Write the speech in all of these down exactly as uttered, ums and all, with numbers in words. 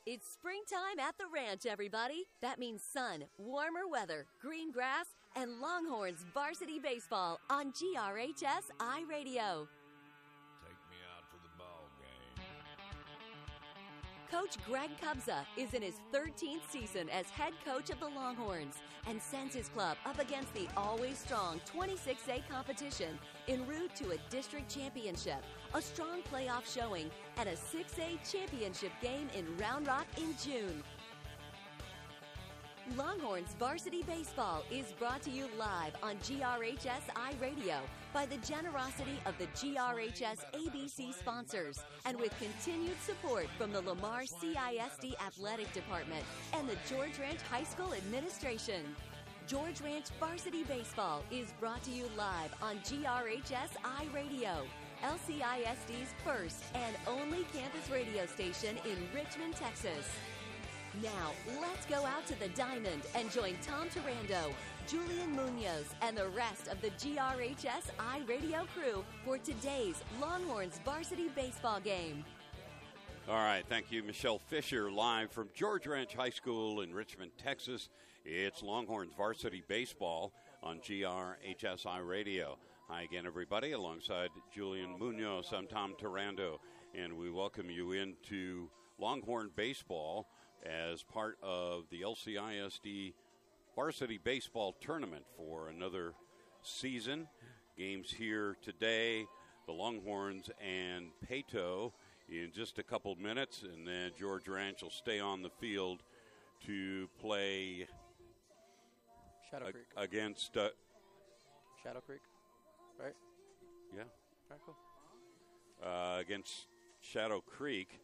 It's springtime at the ranch, everybody. That means sun, warmer weather, green grass, and Longhorns varsity baseball on G R H S iRadio. Take me out to the ball game. Coach Greg Cubza is in his thirteenth season as head coach of the Longhorns and sends his club up against the always strong twenty-six A competition en route to a district championship, a strong playoff showing, and a six A championship game in Round Rock in June. Longhorns Varsity Baseball is brought to you live on G R H S iRadio by the generosity of the G R H S A B C sponsors and with continued support from the Lamar C I S D Athletic Department and the George Ranch High School Administration. George Ranch Varsity Baseball is brought to you live on G R H S iRadio, L C I S D's first and only campus radio station in Richmond, Texas. Now, let's go out to the Diamond and join Tom Turando, Julian Munoz, and the rest of the G R H S iRadio crew for today's Longhorns Varsity Baseball game. All right, thank you, Michelle Fisher, live from George Ranch High School in Richmond, Texas. It's Longhorns Varsity Baseball on G R H S iRadio. Hi again, everybody, alongside Julian Munoz. I'm Tom Turando, and we welcome you into Longhorn Baseball as part of the L C I S D Varsity Baseball Tournament for another season. Games here today, the Longhorns and Peyto in just a couple minutes, and then George Ranch will stay on the field to play Shadow a- Creek. against... Uh, Shadow Creek, right? yeah. All right, cool. Uh, against Shadow Creek.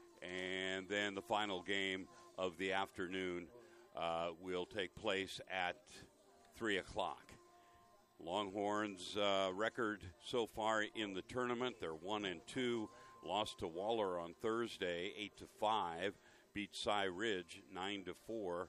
And then the final game of the afternoon uh, will take place at three o'clock. Longhorns' uh, record so far in the tournament, they're one and two. Lost to Waller on Thursday, eight to five. Beat Cy Ridge, nine to four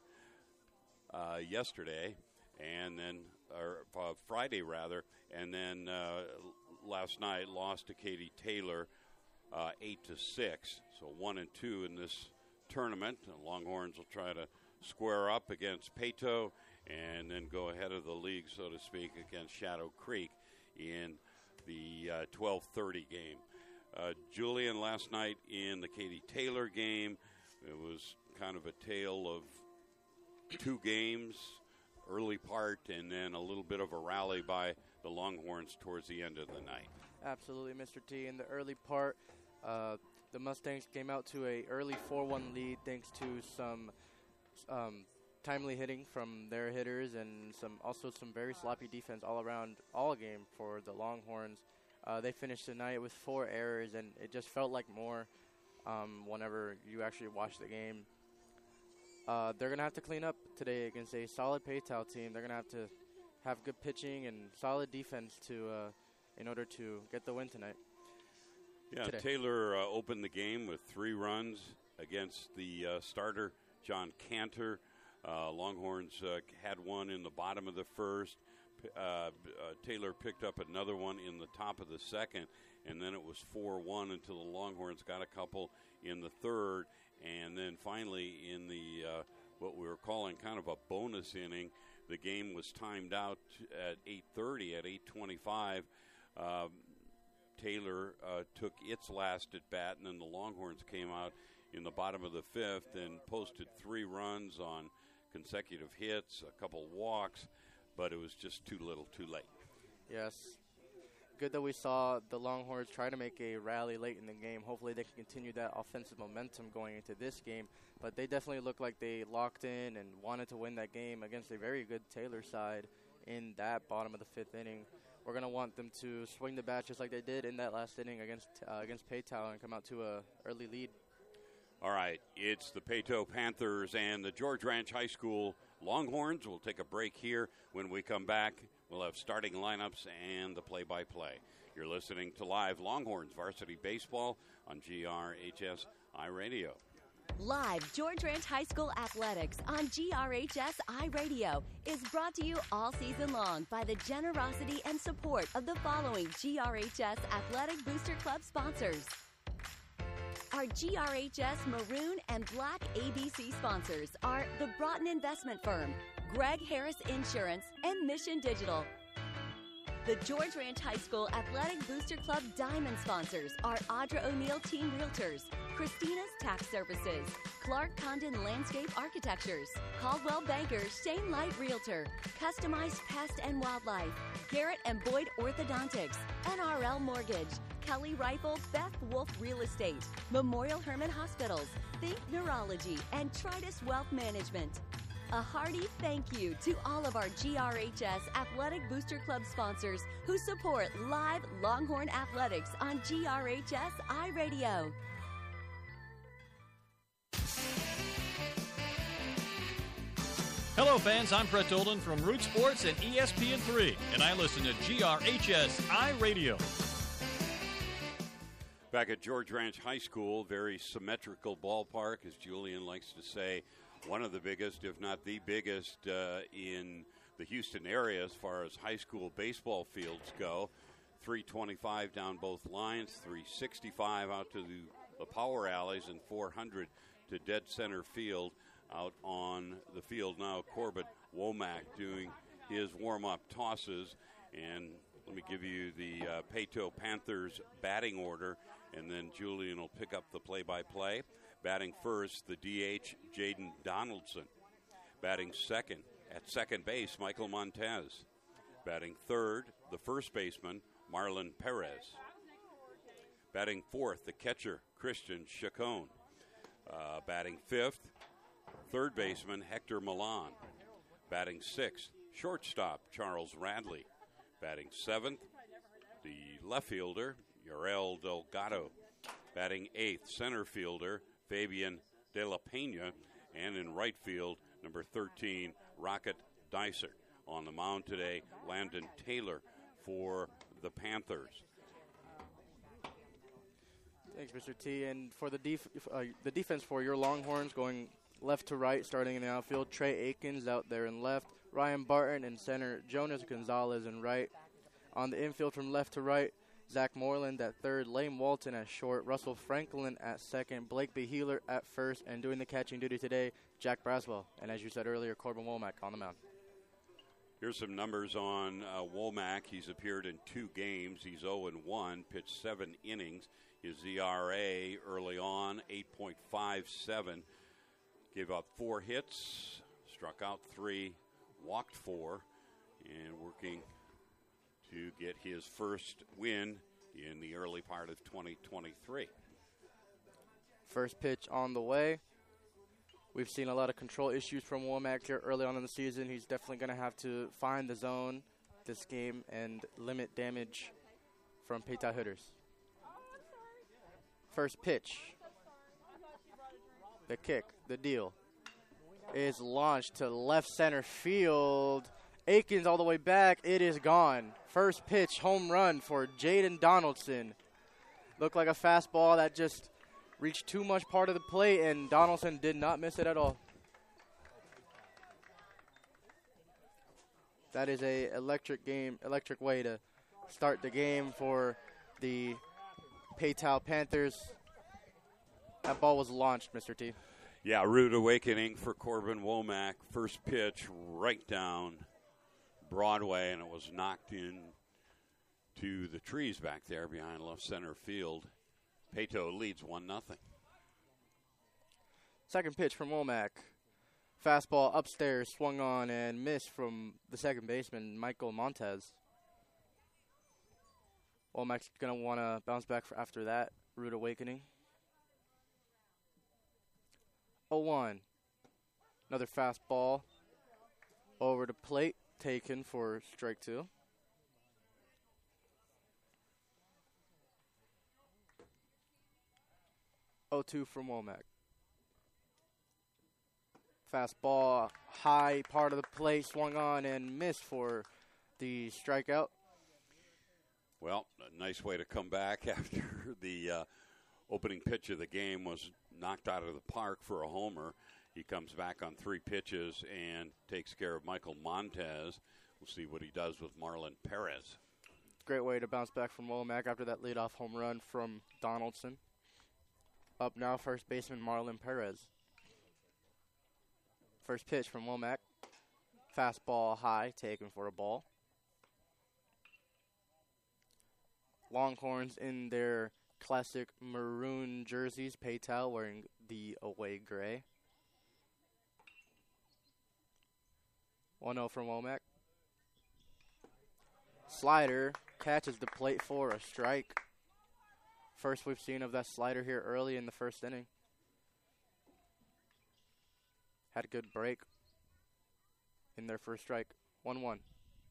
uh, yesterday. And then, or uh, Friday rather. And then uh, last night lost to Katy Taylor, Uh, eight to six, so one and two in this tournament. The Longhorns will try to square up against Peyto and then go ahead of the league, so to speak, against Shadow Creek in the uh, twelve thirty game. Uh, Julian, last night in the Katy Taylor game, it was kind of a tale of two games, early part, and then a little bit of a rally by the Longhorns towards the end of the night. Absolutely, Mister T. In the early part, uh, the Mustangs came out to a early four one lead thanks to some um, timely hitting from their hitters and some also some very sloppy defense all around all game for the Longhorns. Uh, they finished the night with four errors, and it just felt like more um, whenever you actually watch the game. Uh, they're going to have to clean up today against a solid Peyto team. They're going to have to have good pitching and solid defense to uh, in order to get the win tonight. Yeah, today. Taylor uh, opened the game with three runs against the uh, starter, John Cantor. Uh, Longhorns uh, had one in the bottom of the first. Uh, uh, Taylor picked up another one in the top of the second, and then it was four one until the Longhorns got a couple in the third, and then finally in the uh, what we were calling kind of a bonus inning, the game was timed out at eight thirty. At eight twenty-five, um, Taylor uh, took its last at bat, and then the Longhorns came out in the bottom of the fifth and posted three runs on consecutive hits, a couple walks, but it was just too little too late. Yes. Good that we saw the Longhorns try to make a rally late in the game. Hopefully they can continue that offensive momentum going into this game. But they definitely looked like they locked in and wanted to win that game against a very good Taylor side in that bottom of the fifth inning. We're going to want them to swing the bat just like they did in that last inning against uh, against Peyto and come out to a early lead. All right, it's the Peyto Panthers and the George Ranch High School Longhorns. We'll take a break here. When we come back, we'll have starting lineups and the play-by-play. You're listening to Live Longhorns Varsity Baseball on G R H S iRadio. Live George Ranch High School Athletics on G R H S iRadio is brought to you all season long by the generosity and support of the following G R H S Athletic Booster Club sponsors. Our G R H S Maroon and Black A B C sponsors are the Broughton Investment Firm, Greg Harris Insurance, and Mission Digital. The George Ranch High School Athletic Booster Club Diamond sponsors are Audra O'Neill Team Realtors, Christina's Tax Services, Clark Condon Landscape Architectures, Caldwell Bankers Shane Light Realtor, Customized Pest and Wildlife, Garrett and Boyd Orthodontics, N R L Mortgage, Kelly Rifle Beth Wolf Real Estate, Memorial Hermann Hospitals, Think Neurology, and Tridus Wealth Management. A hearty thank you to all of our G R H S Athletic Booster Club sponsors who support live Longhorn Athletics on G R H S iRadio. Hello, fans. I'm Brett Dolan from Root Sports and E S P N three, and I listen to G R H S iRadio. Back at George Ranch High School, very symmetrical ballpark, as Julian likes to say. One of the biggest, if not the biggest, uh, in the Houston area as far as high school baseball fields go. three twenty-five down both lines, three sixty-five out to the, the power alleys, and four hundred to dead center field. Out on the field now, Corbett Womack doing his warm-up tosses. And let me give you the uh, Peyto Panthers batting order, and then Julian will pick up the play-by-play. Batting first, the D H, Jaden Donaldson. Batting second, at second base, Michael Montez. Batting third, the first baseman, Marlon Perez. Batting fourth, the catcher, Christian Chacon. Uh, batting fifth, third baseman, Hector Milan. Batting sixth, shortstop, Charles Radley. Batting seventh, the left fielder, Yorel Delgado. Batting eighth, center fielder, Fabian De La Pena, and in right field, number thirteen, Rocket Dicer. On the mound today, Landon Taylor for the Panthers. Thanks, Mister T. And for the def- uh, the defense for your Longhorns, going left to right, starting in the outfield, Trey Aikens out there in left, Ryan Barton in center, Jonas Gonzalez in right. On the infield from left to right, Zach Moreland at third, Lane Walton at short, Russell Franklin at second, Blake B. Healer at first, and doing the catching duty today, Jack Braswell. And as you said earlier, Corbin Womack on the mound. Here's some numbers on uh, Womack. He's appeared in two games. He's oh and one, pitched seven innings. His E R A early on, eight point five seven. Gave up four hits, struck out three, walked four, and working to get his first win in the early part of twenty twenty-three. First pitch on the way. We've seen a lot of control issues from Womack here early on in the season. He's definitely going to have to find the zone this game and limit damage from Peyto hitters. First pitch. The kick, the deal, is launched to left center field. Aikens all the way back. It is gone. First pitch, home run for Jaden Donaldson. Looked like a fastball that just reached too much part of the plate, and Donaldson did not miss it at all. That is a electric game, electric way to start the game for the Peyto Panthers. That ball was launched, Mister T. Yeah, rude awakening for Corbin Womack. First pitch right down Broadway, and it was knocked in to the trees back there behind left center field. Peyto leads one nothing. Second pitch from Womack. Fastball upstairs, swung on and missed from the second baseman, Michael Montez. Womack's going to want to bounce back for after that rude awakening. oh one. Another fastball over the plate, taken for strike two. oh two from Womack. Fastball, high part of the plate, swung on and missed for the strikeout. Well, a nice way to come back after the uh, opening pitch of the game was knocked out of the park for a homer. He comes back on three pitches and takes care of Michael Montez. We'll see what he does with Marlon Perez. Great way to bounce back from Womack after that leadoff home run from Donaldson. Up now, first baseman Marlon Perez. First pitch from Womack. Fastball high, taken for a ball. Longhorns in their classic maroon jerseys. Paytel wearing the away gray. one oh from Womack. Slider catches the plate for a strike. First we've seen of that slider here early in the first inning. Had a good break in their first strike. one one.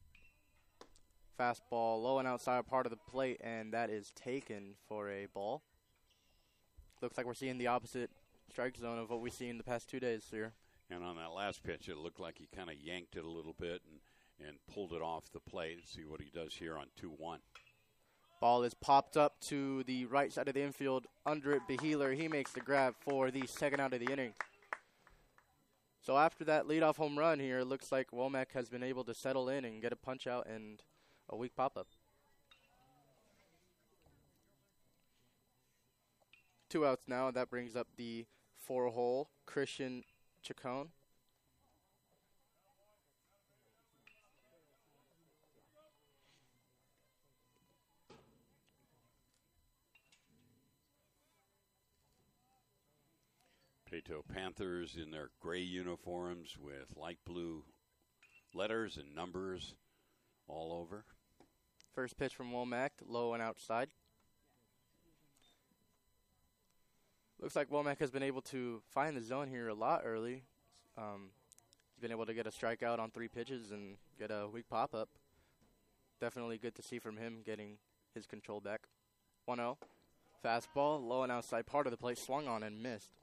Fastball low and outside part of the plate, and that is taken for a ball. Looks like we're seeing the opposite strike zone of what we've seen the past two days here. And on that last pitch, it looked like he kind of yanked it a little bit and, and pulled it off the plate. Let's see what he does here on two one. Ball is popped up to the right side of the infield. Under it, Beheeler. He makes the grab for the second out of the inning. So after that leadoff home run here, it looks like Womack has been able to settle in and get a punch out and a weak pop-up. Two outs now, and that brings up the four-hole Christian Chacon. Peyto Panthers in their gray uniforms with light blue letters and numbers all over. First pitch from Womack, low and outside. Looks like Womack has been able to find the zone here a lot early. Um, he's been able to get a strikeout on three pitches and get a weak pop-up. Definitely good to see from him getting his control back. one oh. Fastball, low and outside part of the plate, swung on and missed.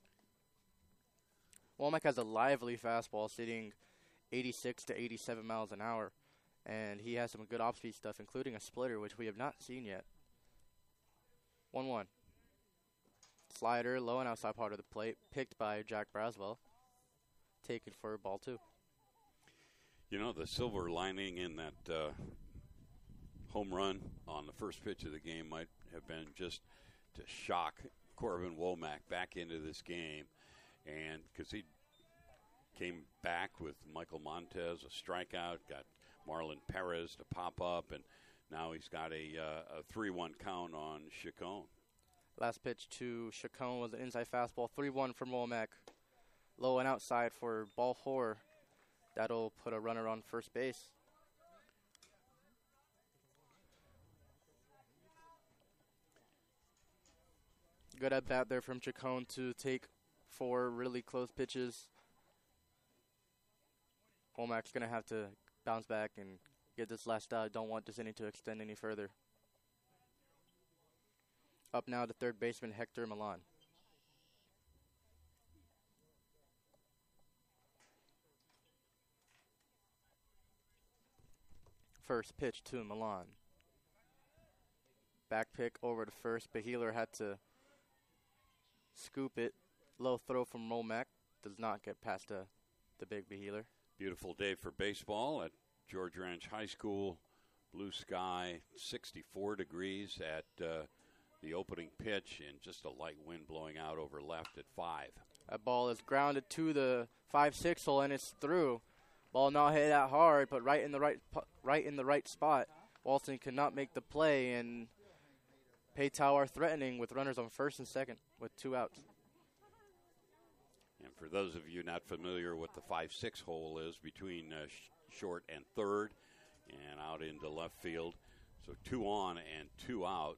Womack has a lively fastball sitting eighty-six to eighty-seven miles an hour. And he has some good off-speed stuff, including a splitter, which we have not seen yet. one one. Slider, low and outside part of the plate, picked by Jack Braswell. Taken for ball two. You know, the silver lining in that uh, home run on the first pitch of the game might have been just to shock Corbin Womack back into this game. And because he came back with Michael Montez, a strikeout, got Marlon Perez to pop up, and now he's got a uh, a three one count on Chacon. Last pitch to Chacon was an inside fastball, three one from Womack. Low and outside for ball four. That'll put a runner on first base. Good at bat there from Chacon to take four really close pitches. Womack's going to have to bounce back and get this last out. Don't want this inning to extend any further. Up now to third baseman Hector Milan. First pitch to Milan. Back pick over to first. Beheeler had to scoop it. Low throw from Womack. Does not get past the, the big Beheeler. Beautiful day for baseball at George Ranch High School. Blue sky, sixty-four degrees at uh, the opening pitch, and just a light wind blowing out over left at five. That ball is grounded to the five six hole, and it's through. Ball not hit that hard, but right in the right right in the right spot. Walton cannot make the play, and Paytow are threatening with runners on first and second with two outs. And for those of you not familiar what the five six hole is, between uh, sh- short and third and out into left field. So two on and two out.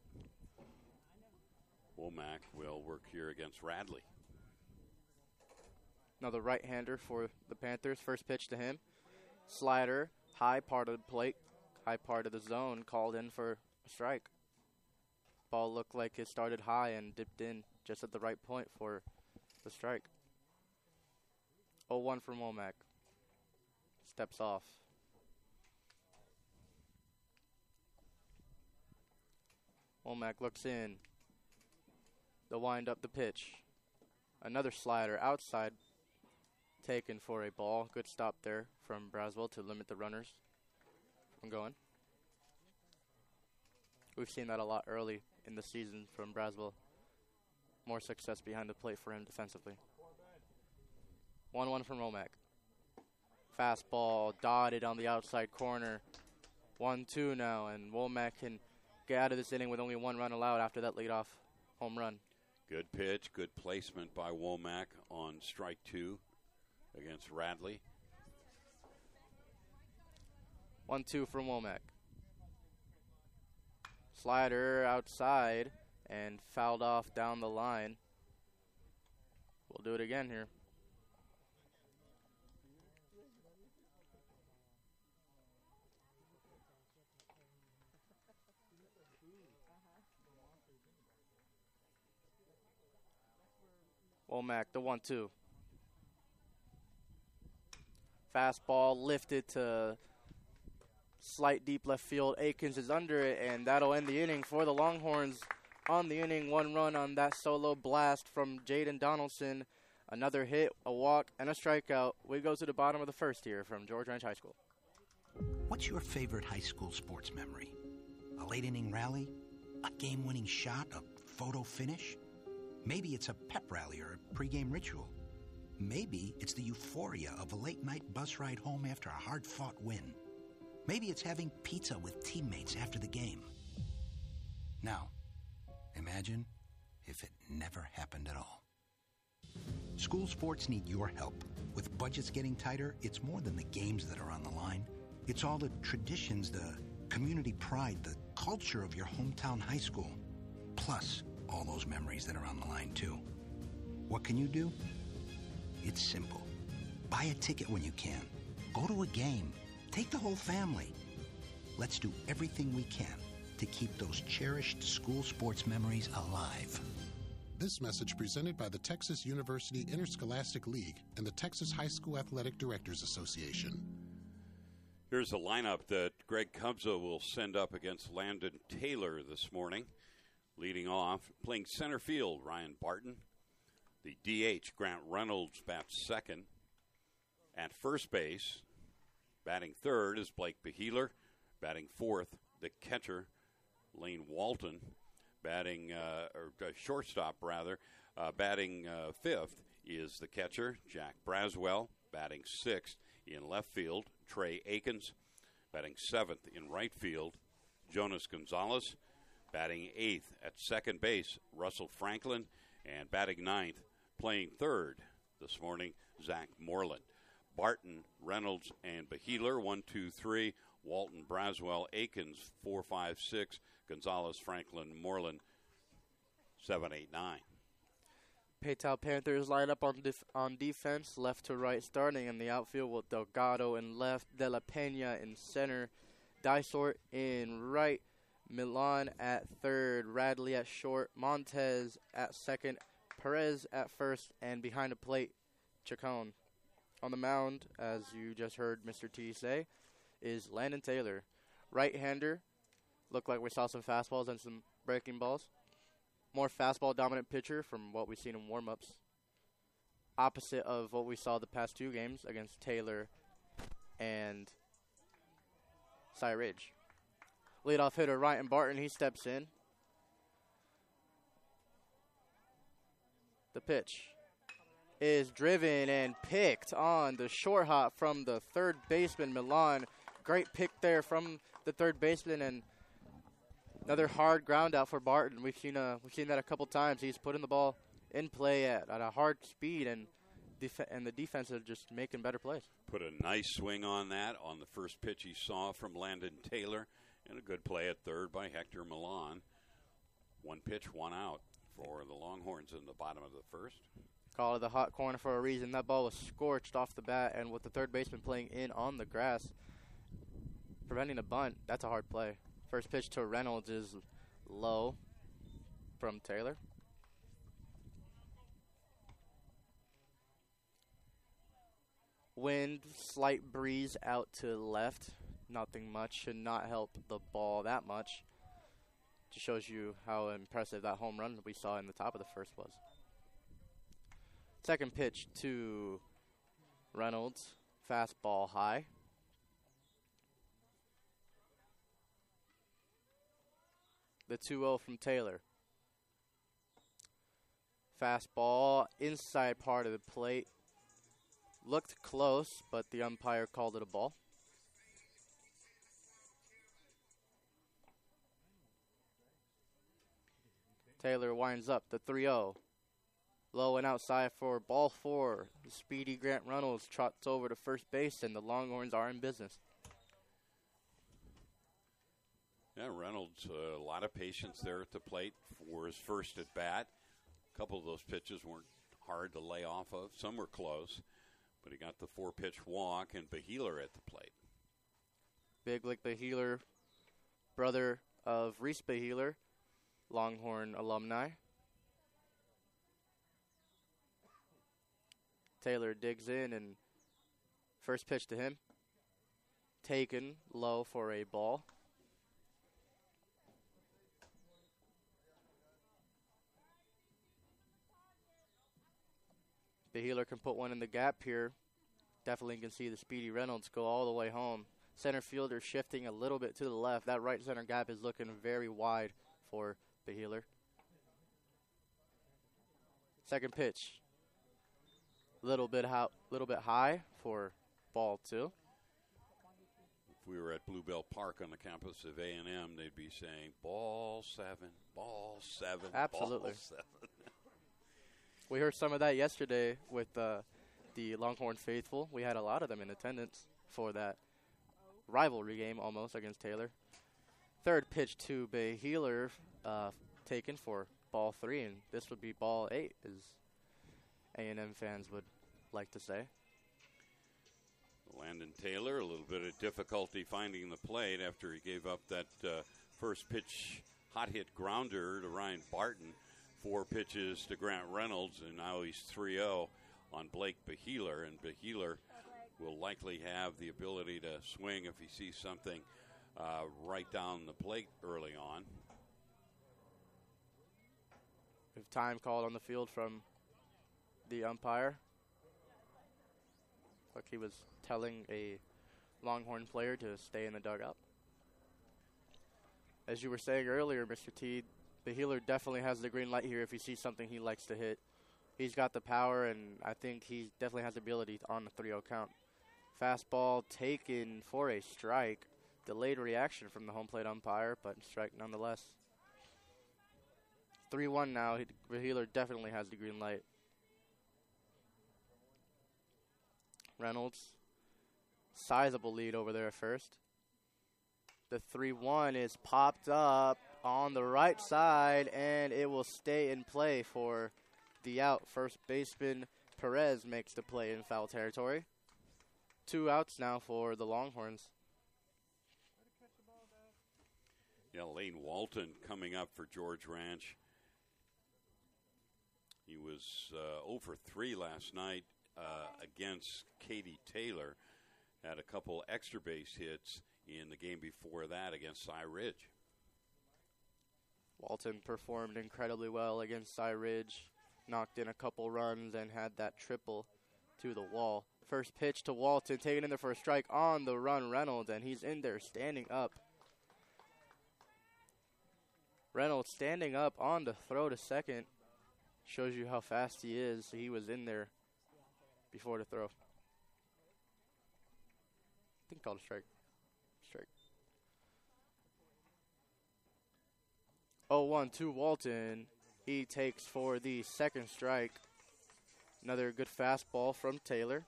Womack will work here against Radley. Another right-hander for the Panthers. First pitch to him. Slider, high part of the plate, high part of the zone, called in for a strike. Ball looked like it started high and dipped in just at the right point for the strike. oh one from Womack. Steps off. Womack looks in. They'll wind up the pitch. Another slider outside. Taken for a ball. Good stop there from Braswell to limit the runners from going. We've seen that a lot early in the season from Braswell. more success behind the plate for him defensively. one one from Womack. Fastball dotted on the outside corner. one two now, and Womack can get out of this inning with only one run allowed after that leadoff home run. Good pitch, good placement by Womack on strike two against Radley. one two from Womack. Slider outside and fouled off down the line. We'll do it again here. Womack, the one two. Fastball lifted to slight deep left field. Akins is under it, and that'll end the inning for the Longhorns. On the inning, one run on that solo blast from Jaden Donaldson. Another hit, a walk, and a strikeout. We go to the bottom of the first here from George Ranch High School. What's your favorite high school sports memory? A late inning rally? A game-winning shot? A photo finish? Maybe it's a pep rally or a pregame ritual. Maybe it's the euphoria of a late-night bus ride home after a hard-fought win. Maybe it's having pizza with teammates after the game. Now, imagine if it never happened at all. School sports need your help. With budgets getting tighter, it's more than the games that are on the line. It's all the traditions, the community pride, the culture of your hometown high school. Plus, all those memories that are on the line, too. What can you do? It's simple. Buy a ticket when you can. Go to a game. Take the whole family. Let's do everything we can to keep those cherished school sports memories alive. This message presented by the Texas University Interscholastic League and the Texas High School Athletic Directors Association. Here's a lineup that Greg Cubza will send up against Landon Taylor this morning. Leading off, playing center field, Ryan Barton. The D H, Grant Reynolds, bats second. At first base, batting third is Blake Beheeler. Batting fourth, the catcher, Lane Walton. Batting, uh, or uh, shortstop, rather. Uh, batting uh, fifth is the catcher, Jack Braswell. Batting sixth in left field, Trey Akins. Batting seventh in right field, Jonas Gonzalez. Batting eighth at second base, Russell Franklin. And batting ninth, playing third this morning, Zach Moreland. Barton, Reynolds, and Beheeler, one, two, three. Walton, Braswell, Akins, four, five, six. Gonzalez, Franklin, Moreland, seven, eight, nine. Paytown Panthers line up on def- on defense, left to right, starting in the outfield with Delgado in left, De La Pena in center, Dysort in right, Milan at third, Radley at short, Montez at second, Perez at first, and behind the plate, Chacon. On the mound, as you just heard Mister T say, is Landon Taylor. Right-hander, looked like we saw some fastballs and some breaking balls. More fastball-dominant pitcher from what we've seen in warm-ups. Opposite of what we saw the past two games against Taylor and Cy Ridge. Leadoff hitter Ryan Barton, he steps in. The pitch is driven and picked on the short hop from the third baseman, Milan. Great pick there from the third baseman, and another hard ground out for Barton. We've seen uh, we've seen that a couple times. He's putting the ball in play at, at a hard speed, and def- and the defense are just making better plays. Put a nice swing on that on the first pitch he saw from Landon Taylor, and a good play at third by Hector Milan. One pitch, one out for the Longhorns in the bottom of the first. Call it the hot corner for a reason. That ball was scorched off the bat, and with the third baseman playing in on the grass, preventing a bunt, that's a hard play. First pitch to Reynolds is low from Taylor. Wind, slight breeze out to left. Nothing much. Should not help the ball that much. Just shows you how impressive that home run we saw in the top of the first was. Second pitch to Reynolds. Fastball high. The two oh from Taylor. Fastball inside part of the plate. Looked close, but the umpire called it a ball. Taylor winds up the three oh. Low and outside for ball four. The speedy Grant Reynolds trots over to first base, and the Longhorns are in business. Yeah, Reynolds, uh, a lot of patience there at the plate for his first at bat. A couple of those pitches weren't hard to lay off of. Some were close, but he got the four-pitch walk, and Beheeler at the plate. Big Lick Beheeler, brother of Reese Beheeler, Longhorn alumni. Taylor digs in, and first pitch to him. Taken low for a ball. Beheeler can put one in the gap here. Definitely can see the speedy Reynolds go all the way home. Center fielder shifting a little bit to the left. That right center gap is looking very wide for Beheeler. Second pitch. Little bit high, little bit high for ball two. If we were at Bluebell Park on the campus of A and M, they'd be saying, ball seven, ball seven, Absolutely. ball seven. We heard some of that yesterday with uh, the Longhorn faithful. We had a lot of them in attendance for that rivalry game almost against Taylor. Third pitch to Beheeler, uh, taken for ball three, and this would be ball eight, as A and M fans would like to say. Landon Taylor, a little bit of difficulty finding the plate after he gave up that uh, first pitch hot hit grounder to Ryan Barton. Four pitches to Grant Reynolds, and now he's three oh on Blake Beheeler, and Beheeler will likely have the ability to swing if he sees something uh, right down the plate early on. With time called on the field from the umpire. Like he was telling a Longhorn player to stay in the dugout. As you were saying earlier, Mister T, Beheeler definitely has the green light here if he sees something he likes to hit. He's got the power, and I think he definitely has the ability on the three oh count. Fastball taken for a strike. Delayed reaction from the home plate umpire, but strike nonetheless. three one now. He, Beheeler definitely has the green light. Reynolds, sizable lead over there at first. The three one is popped up on the right side, and it will stay in play for the out. First baseman Perez makes the play in foul territory. Two outs now for the Longhorns. Yeah, Lane Walton coming up for George Ranch. He was uh, oh for three last night uh, against Katie Taylor. Had a couple extra base hits in the game before that against Cy Ridge. Walton performed incredibly well against Cy Ridge. Knocked in a couple runs and had that triple to the wall. First pitch to Walton, taken in there for a strike on the run, Reynolds, and he's in there standing up. Reynolds standing up on the throw to second. Shows you how fast he is. He was in there before the throw. I think called a strike. Strike. oh one to Walton. He takes for the second strike. Another good fastball from Taylor.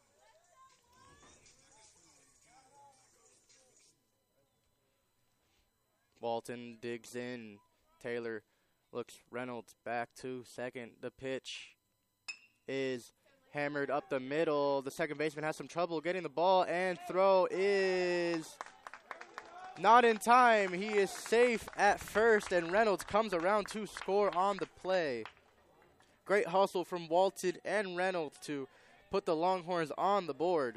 Walton digs in. Taylor looks Reynolds back to second. The pitch is hammered up the middle. The second baseman has some trouble getting the ball, and throw is not in time. He is safe at first, and Reynolds comes around to score on the play. Great hustle from Walton and Reynolds to put the Longhorns on the board.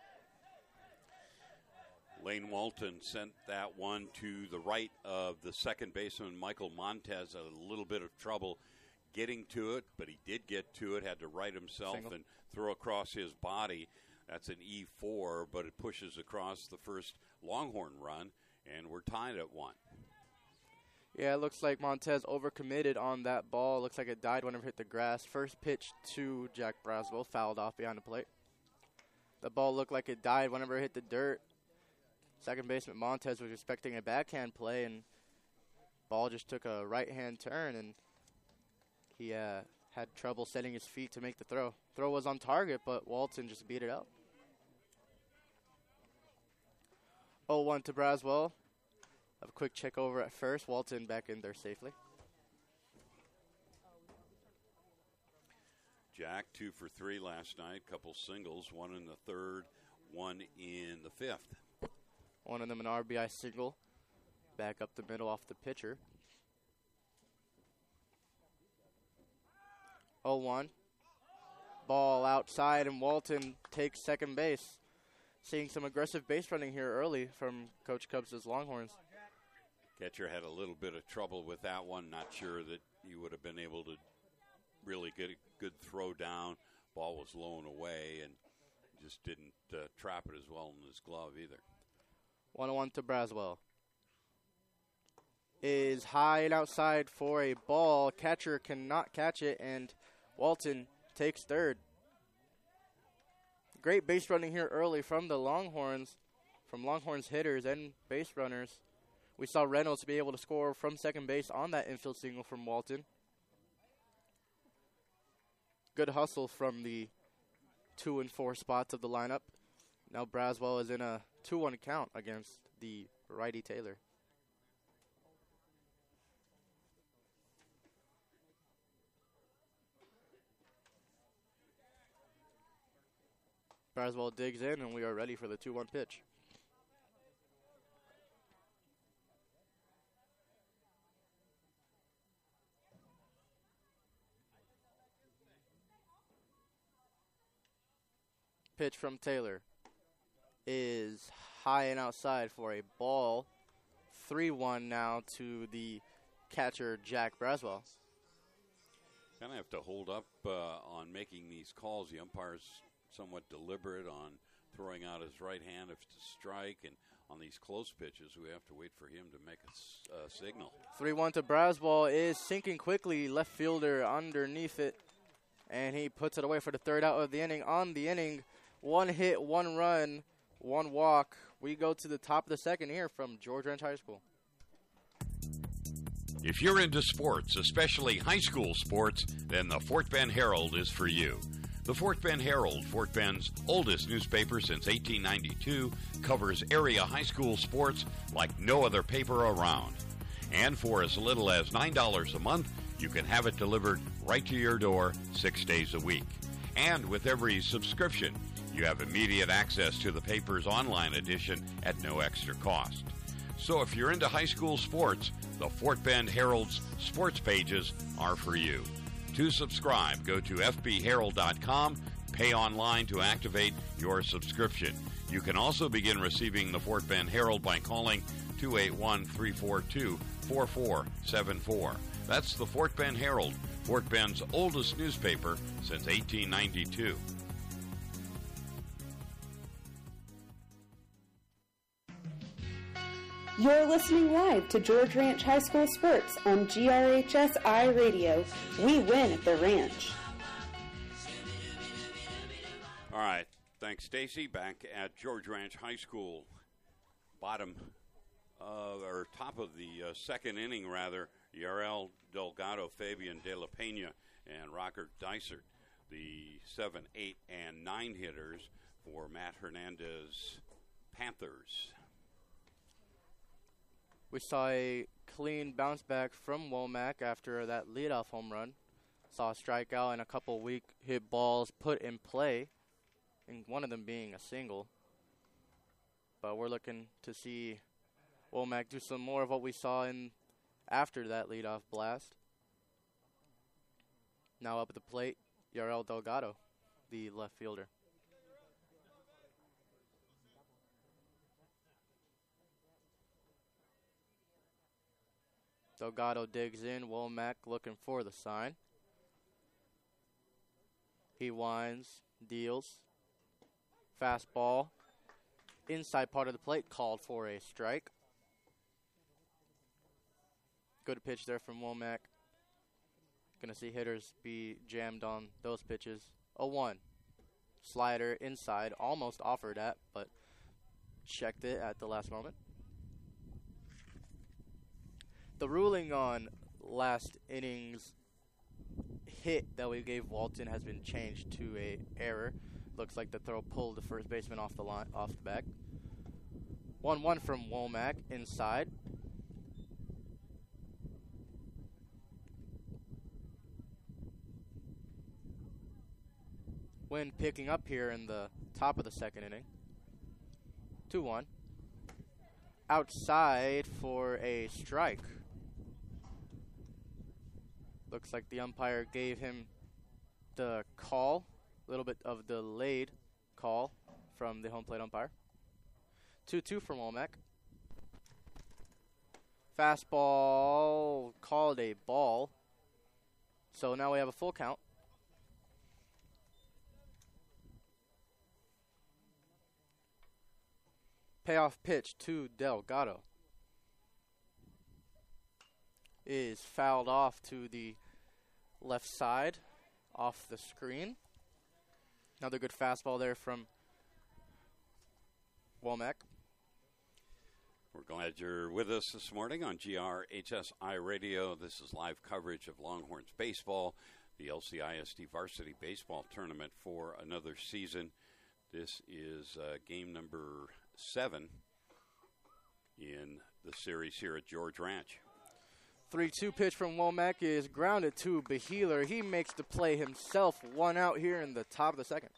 Lane Walton sent that one to the right of the second baseman, Michael Montez. A little bit of trouble getting to it, but he did get to it, had to right himself Single. and throw across his body. That's an E four, but it pushes across the first Longhorn run, and we're tied at one. Yeah, it looks like Montez overcommitted on that ball. Looks like it died whenever it hit the grass. First pitch to Jack Braswell, fouled off behind the plate. The ball looked like it died whenever it hit the dirt. Second baseman Montez was expecting a backhand play, and ball just took a right-hand turn, and he uh, had trouble setting his feet to make the throw. Throw was on target, but Walton just beat it out. oh one to Braswell. A quick check over at first. Walton back in there safely. Jack, two for three last night. Couple singles, one in the third, one in the fifth. One of them an R B I single. Back up the middle off the pitcher. oh one. Ball outside, and Walton takes second base. Seeing some aggressive base running here early from Coach Cubs' Longhorns. Catcher had a little bit of trouble with that one. Not sure that he would have been able to really get a good throw down. Ball was low and away, and just didn't uh, trap it as well in his glove either. one oh one to Braswell. Is high and outside for a ball. Catcher cannot catch it, and Walton takes third. Great base running here early from the Longhorns, from Longhorns hitters and base runners. We saw Reynolds be able to score from second base on that infield single from Walton. Good hustle from the two and four spots of the lineup. Now Braswell is in a two one count against the righty Taylor. Braswell digs in, and we are ready for the two one pitch. Pitch from Taylor is high and outside for a ball. three one now to the catcher, Jack Braswell. Kind of have to hold up uh, on making these calls. The umpire's somewhat deliberate on throwing out his right hand if it's a strike, and on these close pitches, we have to wait for him to make a s- uh, signal. three one to Braswell is sinking quickly. Left fielder underneath it, and he puts it away for the third out of the inning. On the inning, one hit, one run, one walk. We go to the top of the second here from George Ranch High School. If you're into sports, especially high school sports, then the Fort Bend Herald is for you. The Fort Bend Herald, Fort Bend's oldest newspaper since eighteen ninety-two, covers area high school sports like no other paper around. And for as little as nine dollars a month, you can have it delivered right to your door six days a week. And with every subscription, you have immediate access to the paper's online edition at no extra cost. So if you're into high school sports, the Fort Bend Herald's sports pages are for you. To subscribe, go to f b herald dot com, pay online to activate your subscription. You can also begin receiving the Fort Bend Herald by calling two eight one, three four two, four four seven four. That's the Fort Bend Herald, Fort Bend's oldest newspaper since eighteen ninety-two. You're listening live to George Ranch High School Sports on G R H S I Radio. We win at the ranch. All right. Thanks, Stacy. Back at George Ranch High School. Bottom, uh, or top of the uh, second inning, rather. Yarel Delgado, Fabian De La Pena, and Rocker Dysert, the seven, eight, and nine hitters for Matt Hernandez Panthers. We saw a clean bounce back from Womack after that leadoff home run. Saw a strikeout and a couple weak hit balls put in play, and one of them being a single. But we're looking to see Womack do some more of what we saw in after that leadoff blast. Now up at the plate, Yarel Delgado, the left fielder. Delgado digs in. Womack looking for the sign. He winds, deals. Fastball. Inside part of the plate called for a strike. Good pitch there from Womack. Going to see hitters be jammed on those pitches. oh one. Slider inside, almost offered at, but checked it at the last moment. The ruling on last inning's hit that we gave Walton has been changed to a error. Looks like the throw pulled the first baseman off the line, off the back. one one from Womack inside. Wind picking up here in the top of the second inning. two one. Outside for a strike. Looks like the umpire gave him the call, a little bit of delayed call from the home plate umpire. two two from Womack. Fastball called a ball. So now we have a full count. Payoff pitch to Delgado is fouled off to the left side off the screen. Another good fastball there from Womack. We're glad you're with us this morning on G R H S I Radio. This is live coverage of Longhorns baseball, the L C I S D Varsity Baseball Tournament for another season. This is uh, game number seven in the series here at George Ranch. three two pitch from Womack is grounded to Beheeler. He makes the play himself. One out here in the top of the second.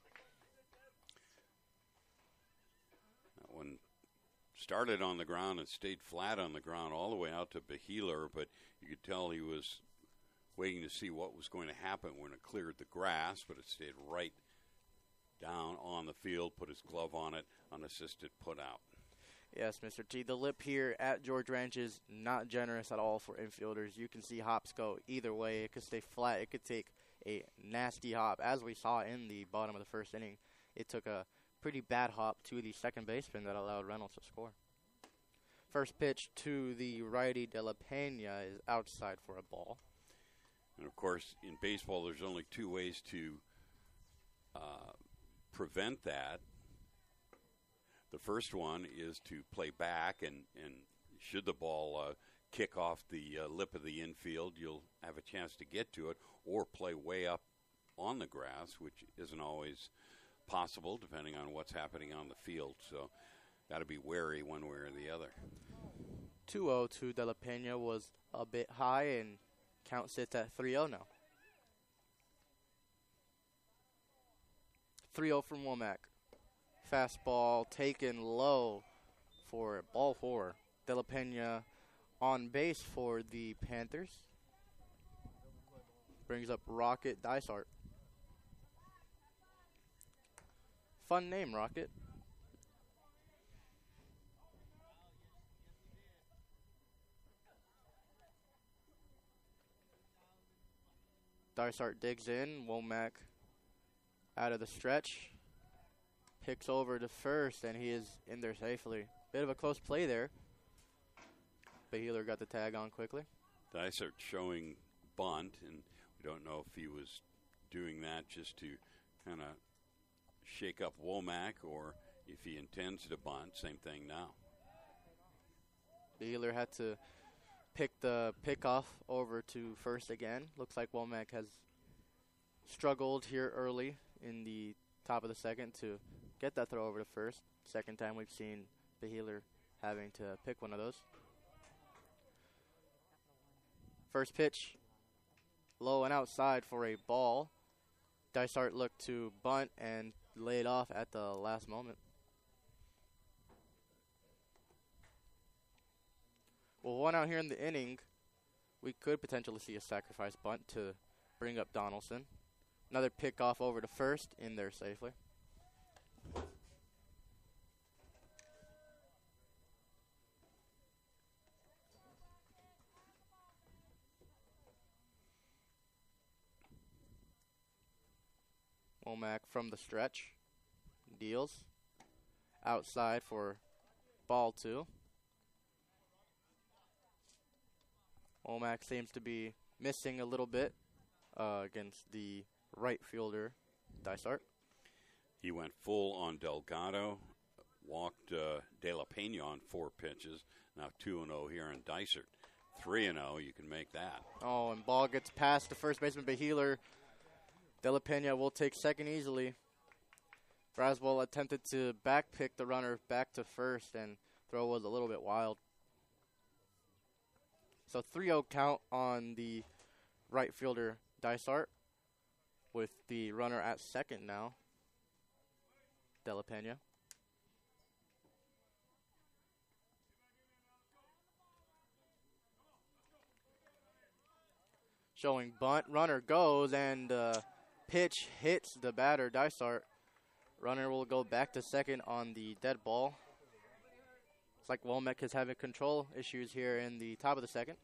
That one started on the ground and stayed flat on the ground all the way out to Beheeler, but you could tell he was waiting to see what was going to happen when it cleared the grass, but it stayed right down on the field, put his glove on it, unassisted, put out. Yes, Mister T. The lip here at George Ranch is not generous at all for infielders. You can see hops go either way. It could stay flat. It could take a nasty hop. As we saw in the bottom of the first inning, it took a pretty bad hop to the second baseman that allowed Reynolds to score. First pitch to the righty, De La Pena, is outside for a ball. And, of course, in baseball, there's only two ways to uh, prevent that. The first one is to play back, and, and should the ball uh, kick off the uh, lip of the infield, you'll have a chance to get to it, or play way up on the grass, which isn't always possible depending on what's happening on the field. So got to be wary one way or the other. two oh to De La Pena was a bit high, and count sits at three oh now. three oh from Womack. Fastball taken low for ball four. De La Pena on base for the Panthers. Brings up Rocket Dysart. Fun name, Rocket. Dysart digs in. Womack out of the stretch. Picks over to first, and he is in there safely. Bit of a close play there. Beheeler got the tag on quickly. Dysart showing bunt, and we don't know if he was doing that just to kind of shake up Womack or if he intends to bunt. Same thing now. Beheeler had to pick the pickoff over to first again. Looks like Womack has struggled here early in the top of the second to get that throw over to first. Second time we've seen Beheeler having to pick one of those. First pitch, low and outside for a ball. Dysart looked to bunt and laid off at the last moment. Well, one out here in the inning, we could potentially see a sacrifice bunt to bring up Donaldson. Another pickoff over to first, in there safely. Womack from the stretch. Deals. Outside for ball two. Womack seems to be missing a little bit uh, against the right fielder, Dysart. He went full on Delgado, walked uh, De La Pena on four pitches. Now two and oh here in Dysart. three and oh, you can make that. Oh, and ball gets past the first baseman, Behealer. De La Pena will take second easily. Braswell attempted to back pick the runner back to first, and throw was a little bit wild. So three oh count on the right fielder, Dysart, with the runner at second now, De La Pena. Showing bunt, runner goes, and uh, pitch hits the batter, Dysart. Runner will go back to second on the dead ball. It's like Womack is having control issues here in the top of the second.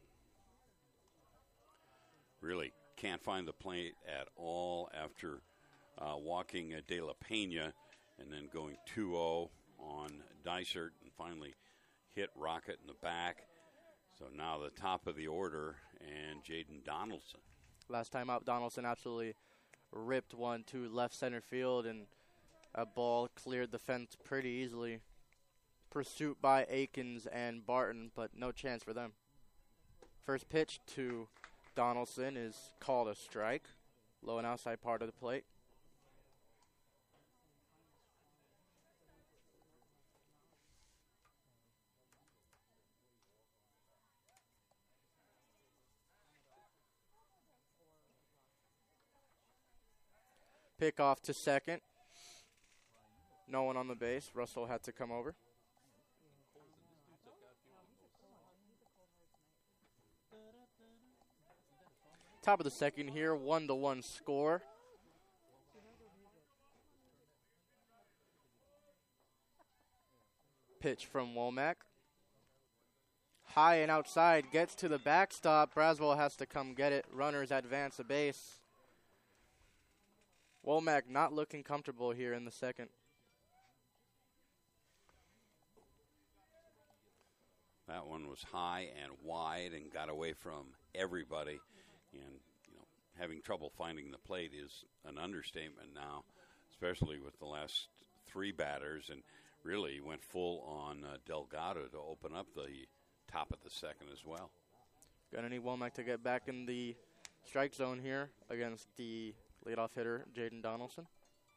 Really can't find the plate at all after uh, walking uh, De La Pena and then going two oh on Dysart and finally hit Rocket in the back. So now the top of the order and Jaden Donaldson. Last time out, Donaldson absolutely ripped one to left center field, and a ball cleared the fence pretty easily. Pursuit by Akins and Barton, but no chance for them. First pitch to Donaldson is called a strike, low and outside part of the plate. Pick off to second. No one on the base. Russell had to come over. Top of the second here, one to one score. Pitch from Womack. High and outside, gets to the backstop. Braswell has to come get it. Runners advance the base. Womack not looking comfortable here in the second. That one was high and wide and got away from everybody. And, you know, having trouble finding the plate is an understatement now, especially with the last three batters. And really went full on uh, Delgado to open up the top of the second as well. Gonna need Womack to get back in the strike zone here against the leadoff hitter, Jaden Donaldson.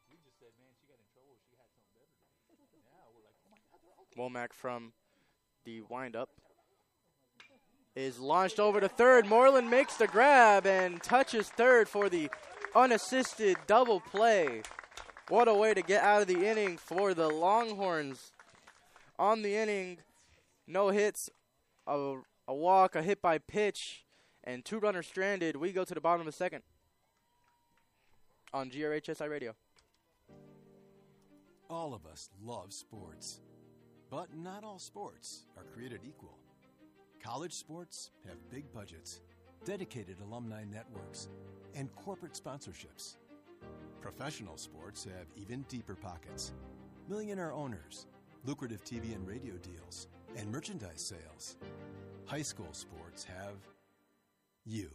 Womack from the windup is launched over to third. Moreland makes the grab and touches third for the unassisted double play. What a way to get out of the inning for the Longhorns. On the inning, no hits, a, a walk, a hit by pitch, and two runners stranded. We go to the bottom of the second on G R H S I Radio. All of us love sports, but not all sports are created equal. College sports have big budgets, dedicated alumni networks, and corporate sponsorships. Professional sports have even deeper pockets, millionaire owners, lucrative T V and radio deals, and merchandise sales. High school sports have you.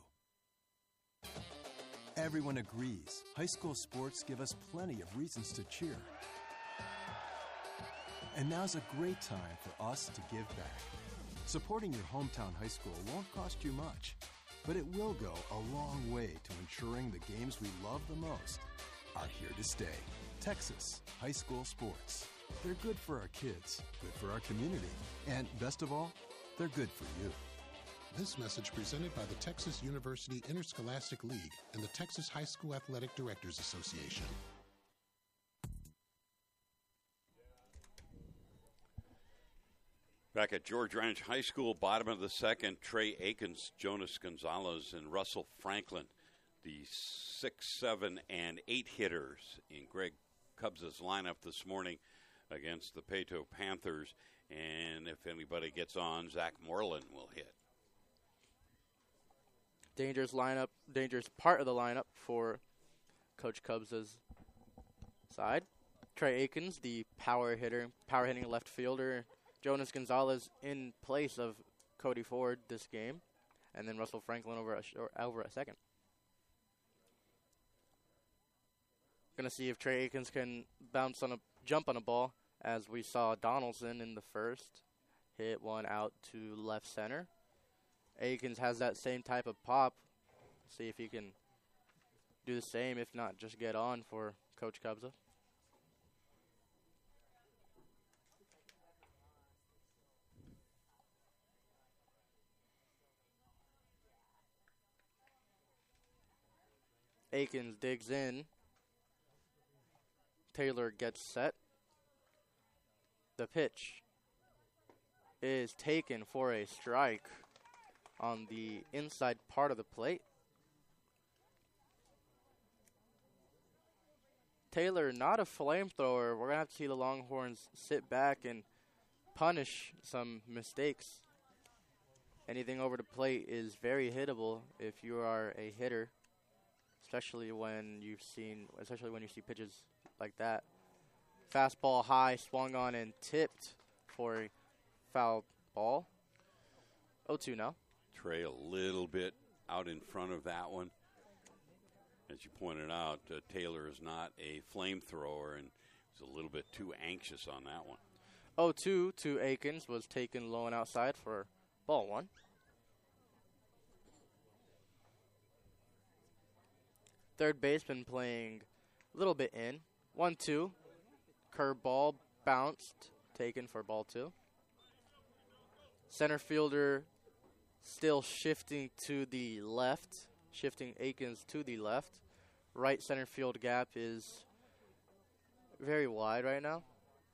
Everyone agrees high school sports give us plenty of reasons to cheer. And now's a great time for us to give back. Supporting your hometown high school won't cost you much, but it will go a long way to ensuring the games we love the most are here to stay. Texas high school sports. They're good for our kids, good for our community, and best of all, they're good for you. This message presented by the Texas University Interscholastic League and the Texas High School Athletic Directors Association. Back at George Ranch High School, bottom of the second, Trey Akins, Jonas Gonzalez, and Russell Franklin, the six, seven, and eight hitters in Greg Cubs' lineup this morning against the Peyto Panthers. And if anybody gets on, Zach Moreland will hit. Dangerous lineup, dangerous part of the lineup for Coach Cubs' side. Trey Akins, the power hitter, power hitting left fielder. Jonas Gonzalez in place of Cody Ford this game. and then Russell Franklin over at, short, over at second. Going to see if Trey Akins can bounce on a jump on a ball, as we saw Donaldson in the first hit one out to left center. Akins has that same type of pop. See if he can do the same. If not, just get on for Coach Cubza. Akins digs in. Taylor gets set. The pitch is taken for a strike on the inside part of the plate. Taylor, not a flamethrower. We're going to have to see the Longhorns sit back and punish some mistakes. Anything over the plate is very hittable if you are a hitter, especially when you've seen, especially when you see pitches like that. Fastball high, swung on and tipped for a foul ball. oh two now. Trey a little bit out in front of that one. As you pointed out, uh, Taylor is not a flamethrower and is a little bit too anxious on that one. oh two to Akins was taken low and outside for ball one. Third baseman playing a little bit in. one two. Curveball bounced, taken for ball two. Center fielder still shifting to the left, shifting Akins to the left. Right center field gap is very wide right now.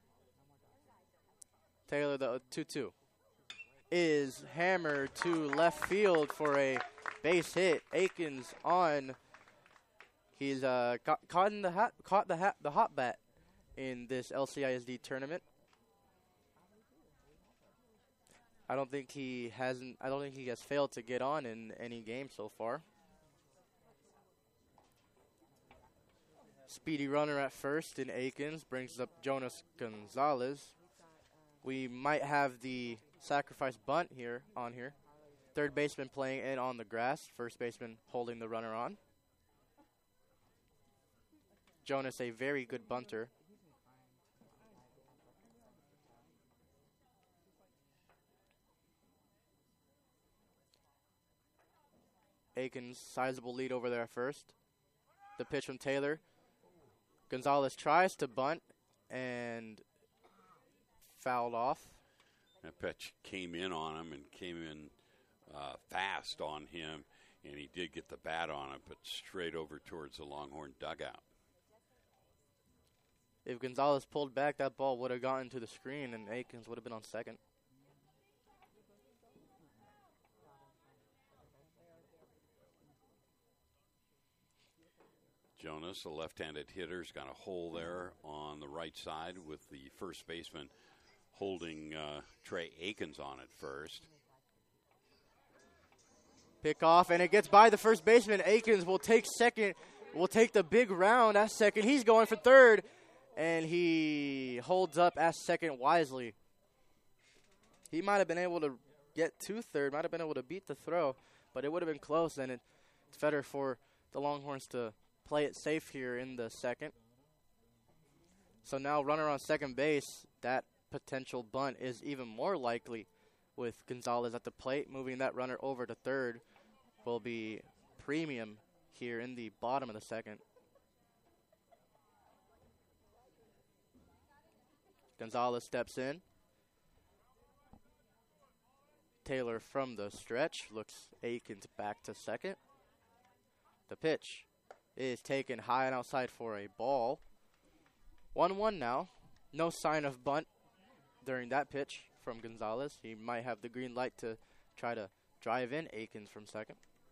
Taylor, the two two, is hammered to left field for a base hit. Akins on. He's uh, got, caught in the hat, caught the hat, the hot bat in this L C I S D tournament. I don't think he hasn't. I don't think he has failed to get on in any game so far. Speedy runner at first in Akins brings up Jonas Gonzalez. We might have the sacrifice bunt here on here. Third baseman playing in on the grass. First baseman holding the runner on. Jonas, a very good bunter. Akins, sizable lead over there at first. The pitch from Taylor. Gonzalez tries to bunt and fouled off. That pitch came in on him and came in uh, fast on him, and he did get the bat on it, but straight over towards the Longhorn dugout. If Gonzalez pulled back, that ball would have gotten to the screen, and Akins would have been on second. Jonas, a left-handed hitter, has got a hole there on the right side with the first baseman holding uh, Trey Akins on it first. Pick off, and it gets by the first baseman. Akins will take second, will take the big round at second. He's going for third, and he holds up at second wisely. He might have been able to get to third, might have been able to beat the throw, but it would have been close, and it's better for the Longhorns to play it safe here in the second. So now runner on second base, that potential bunt is even more likely with Gonzalez at the plate. Moving that runner over to third will be premium here in the bottom of the second. Gonzalez steps in. Taylor from the stretch looks Akins back to second. The pitch is taken high and outside for a ball. one one now. No sign of bunt during that pitch from Gonzalez. He might have the green light to try to drive in Akins from second.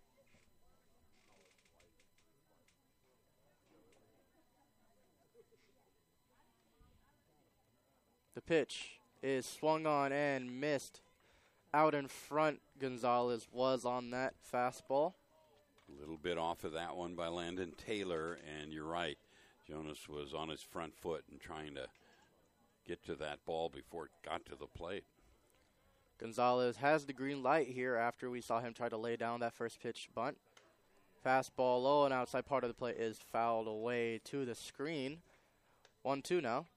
The pitch is swung on and missed. Out in front, Gonzalez was on that fastball. A little bit off of that one by Landon Taylor, and you're right. Jonas was on his front foot and trying to get to that ball before it got to the plate. Gonzalez has the green light here after we saw him try to lay down that first pitch bunt. Fastball low and outside part of the plate is fouled away to the screen. one two now.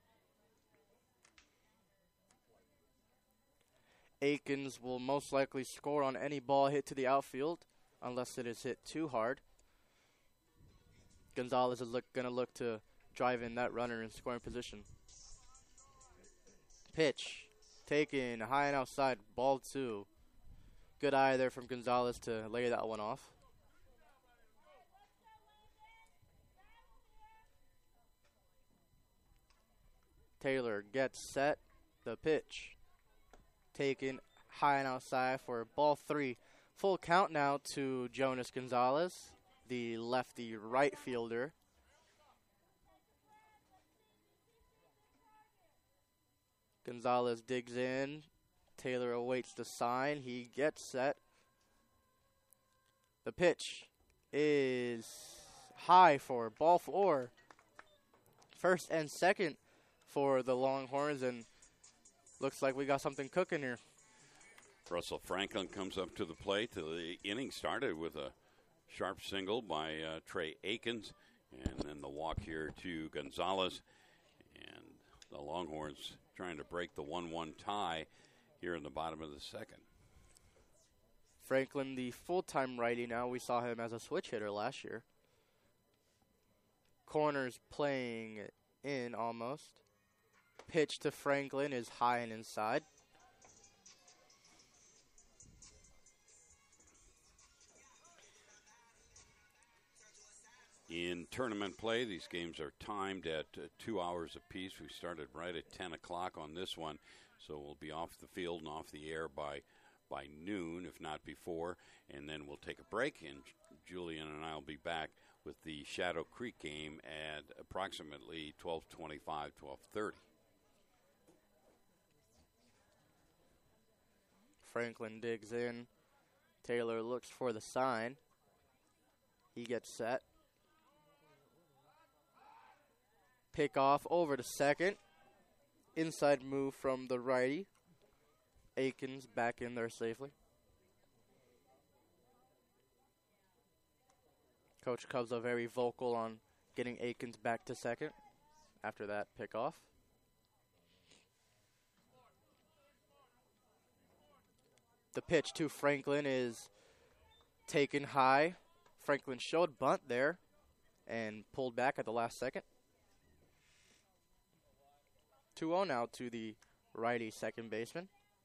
Akins will most likely score on any ball hit to the outfield unless it is hit too hard. Gonzalez is look, going to look to drive in that runner in scoring position. Pitch taken high and outside, ball two. Good eye there from Gonzalez to lay that one off. Taylor gets set. The pitch taken high and outside for ball three. Full count now to Jonas Gonzalez, the lefty right fielder. Gonzalez digs in. Taylor awaits the sign. He gets set. The pitch is high for ball four. First and second for the Longhorns, and looks like we got something cooking here. Russell Franklin comes up to the plate. The inning started with a sharp single by uh, Trey Akins, and then the walk here to Gonzalez. And the Longhorns trying to break the one one tie here in the bottom of the second. Franklin, the full-time righty now. We saw him as a switch hitter last year. Corners playing in almost. Pitch to Franklin is high and inside. In tournament play, these games are timed at uh, two hours apiece. We started right at ten o'clock on this one, so we'll be off the field and off the air by by noon, if not before, and then we'll take a break, and Julian and I will be back with the Shadow Creek game at approximately twelve twenty-five, twelve thirty. Franklin digs in. Taylor looks for the sign. He gets set. Pick off over to second. Inside move from the righty. Akins back in there safely. Coach Cubs very vocal on getting Akins back to second after that pickoff. The pitch to Franklin is taken high. Franklin showed bunt there and pulled back at the last second. two oh now to the righty second baseman.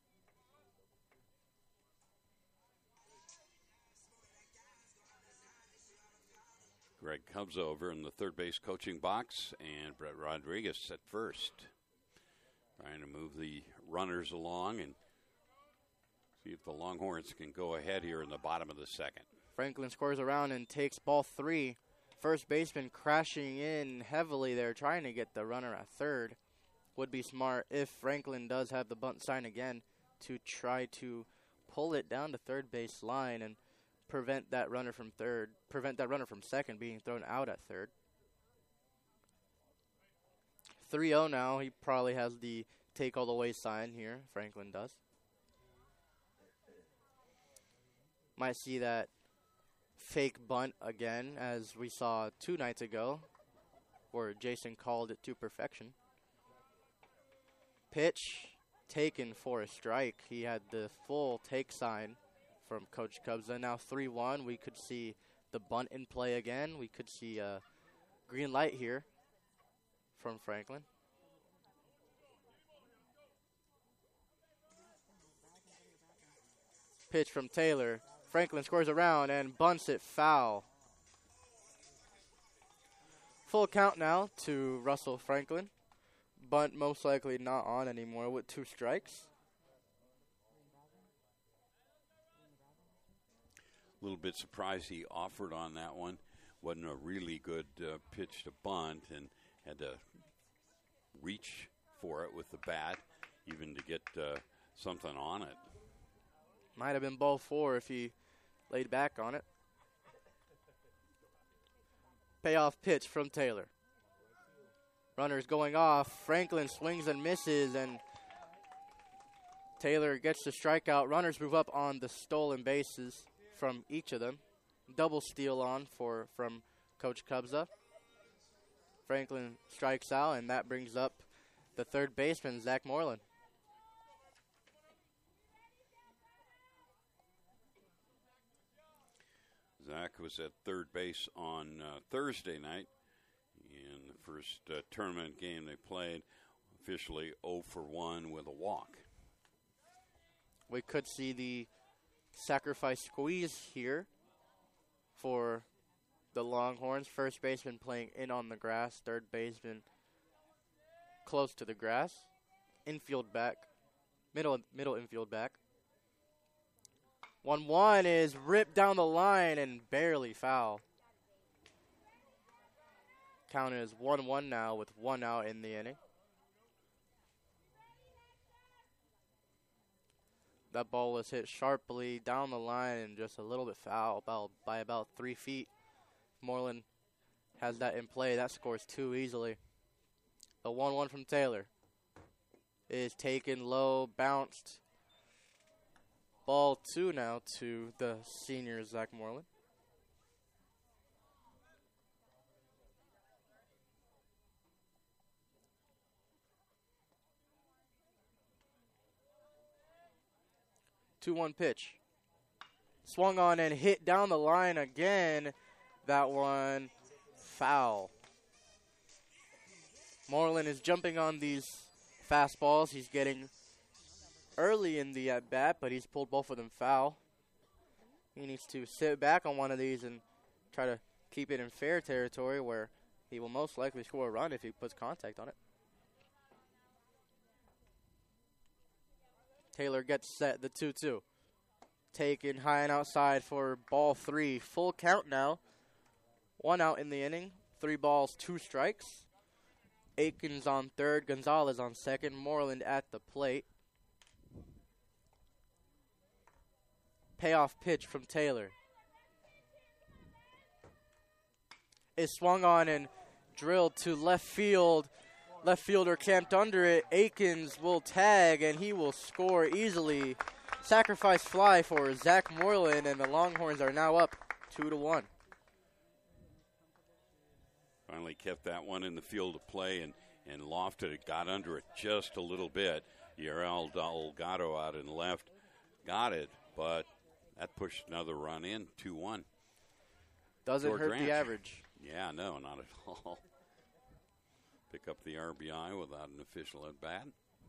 Greg Cubs over in the third base coaching box, and Brett Rodriguez at first. Trying to move the runners along and see if the Longhorns can go ahead here in the bottom of the second. Franklin scores around and takes ball three. First baseman crashing in heavily there, trying to get the runner at third. Would be smart if Franklin does have the bunt sign again to try to pull it down to third base line and prevent that runner from third, prevent that runner from second being thrown out at third. three oh now. He probably has the take all the way sign here. Franklin does. Might see that fake bunt again, as we saw two nights ago, where Jason called it to perfection. Pitch taken for a strike. He had the full take sign from Coach Cubs. And now three one. We could see the bunt in play again. We could see a green light here from Franklin. Pitch from Taylor. Franklin scores around and bunts it foul. Full count now to Russell Franklin. Bunt most likely not on anymore with two strikes. A little bit surprised he offered on that one. Wasn't a really good uh, pitch to bunt, and had to reach for it with the bat even to get uh, something on it. Might have been ball four if he laid back on it. Payoff pitch from Taylor. Runners going off. Franklin swings and misses, and Taylor gets the strikeout. Runners move up on the stolen bases from each of them. Double steal on for from Coach Cubza. Franklin strikes out, and that brings up the third baseman, Zach Moreland. Zach was at third base on uh, Thursday night in the first uh, tournament game they played. Officially oh for one with a walk. We could see the sacrifice squeeze here for the Longhorns. First baseman playing in on the grass. Third baseman close to the grass. Infield back. Middle middle infield back. one one is ripped down the line and barely foul. Count is one one now with one out in the inning. That ball was hit sharply down the line and just a little bit foul about by about three feet. Moreland has that in play. That scores two easily. The one one from Taylor is taken low, bounced. Ball two now to the senior Zach Moreland. two one pitch. Swung on and hit down the line again. That one foul. Moreland is jumping on these fastballs. He's getting early in the at-bat, but he's pulled both of them foul. He needs to sit back on one of these and try to keep it in fair territory where he will most likely score a run if he puts contact on it. Taylor gets set, the two two. Taken high and outside for ball three. Full count now. One out in the inning. Three balls, two strikes. Akins on third, Gonzalez on second, Moreland at the plate. Payoff pitch from Taylor. Is swung on and drilled to left field. Left fielder camped under it. Akins will tag, and he will score easily. Sacrifice fly for Zach Moreland, and the Longhorns are now up two to one. Finally kept that one in the field of play and, and lofted it, got under it just a little bit. Yarel Delgado out in left got it, but that pushed another run in, two one. Doesn't George hurt Ranch. the average. Yeah, no, not at all. Pick up the R B I without an official at bat.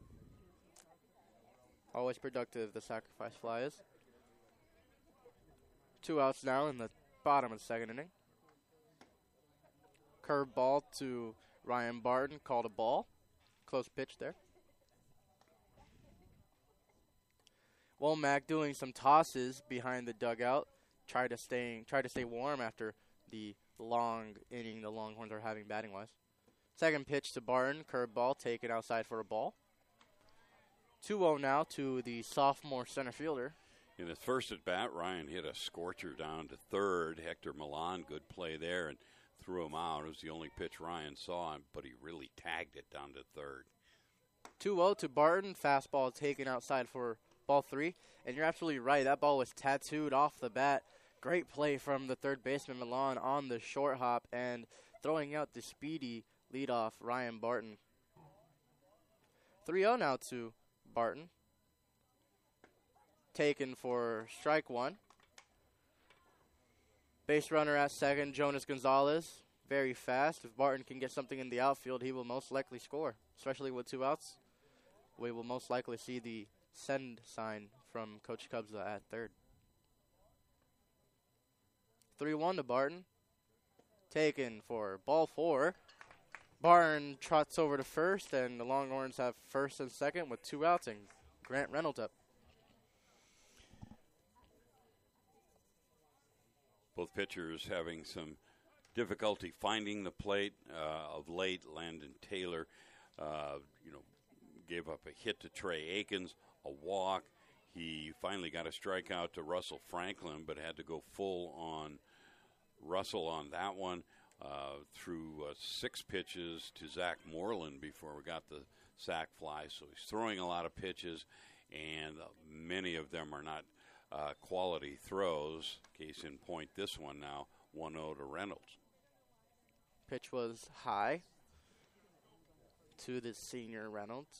Always productive, the sacrifice fly is. Two outs now in the bottom of the second inning. Curve ball to Ryan Barton, called a ball. Close pitch there. Womack doing some tosses behind the dugout. Try to stay, try to stay warm after the long inning the Longhorns are having batting-wise. Second pitch to Barton, curve ball taken outside for a ball. two oh now to the sophomore center fielder. In his first at bat, Ryan hit a scorcher down to third. Hector Milan, good play there, and threw him out. It was the only pitch Ryan saw, but he really tagged it down to third. two oh to Barton, fastball taken outside for ball three. And you're absolutely right, that ball was tattooed off the bat. Great play from the third baseman Milan on the short hop and throwing out the speedy leadoff Ryan Barton. three oh now to Barton. Taken for strike one. Base runner at second, Jonas Gonzalez. Very fast. If Barton can get something in the outfield, he will most likely score. Especially with two outs, we will most likely see the send sign from Coach Cubza at third. three one to Barton. Taken for ball four. Barton trots over to first, and the Longhorns have first and second with two outs, and Grant Reynolds up. Both pitchers having some difficulty finding the plate uh, of late. Landon Taylor, uh, you know, gave up a hit to Trey Akins, a walk. He finally got a strikeout to Russell Franklin, but had to go full on Russell on that one. Uh, threw uh, six pitches to Zach Moreland before we got the sac fly. So he's throwing a lot of pitches, and many of them are not uh, quality throws. Case in point, this one now, one oh to Reynolds. Pitch was high to the senior Reynolds.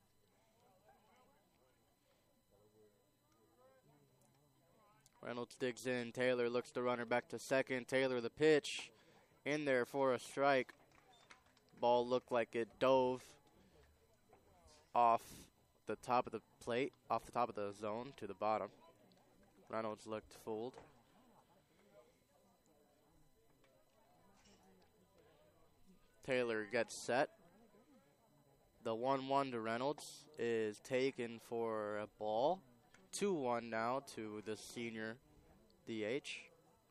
Reynolds digs in. Taylor looks the runner back to second. Taylor the pitch in there for a strike. Ball looked like it dove off the top of the plate, off the top of the zone to the bottom. Reynolds looked fooled. Taylor gets set. The one one to Reynolds is taken for a ball. two one now to the senior D H.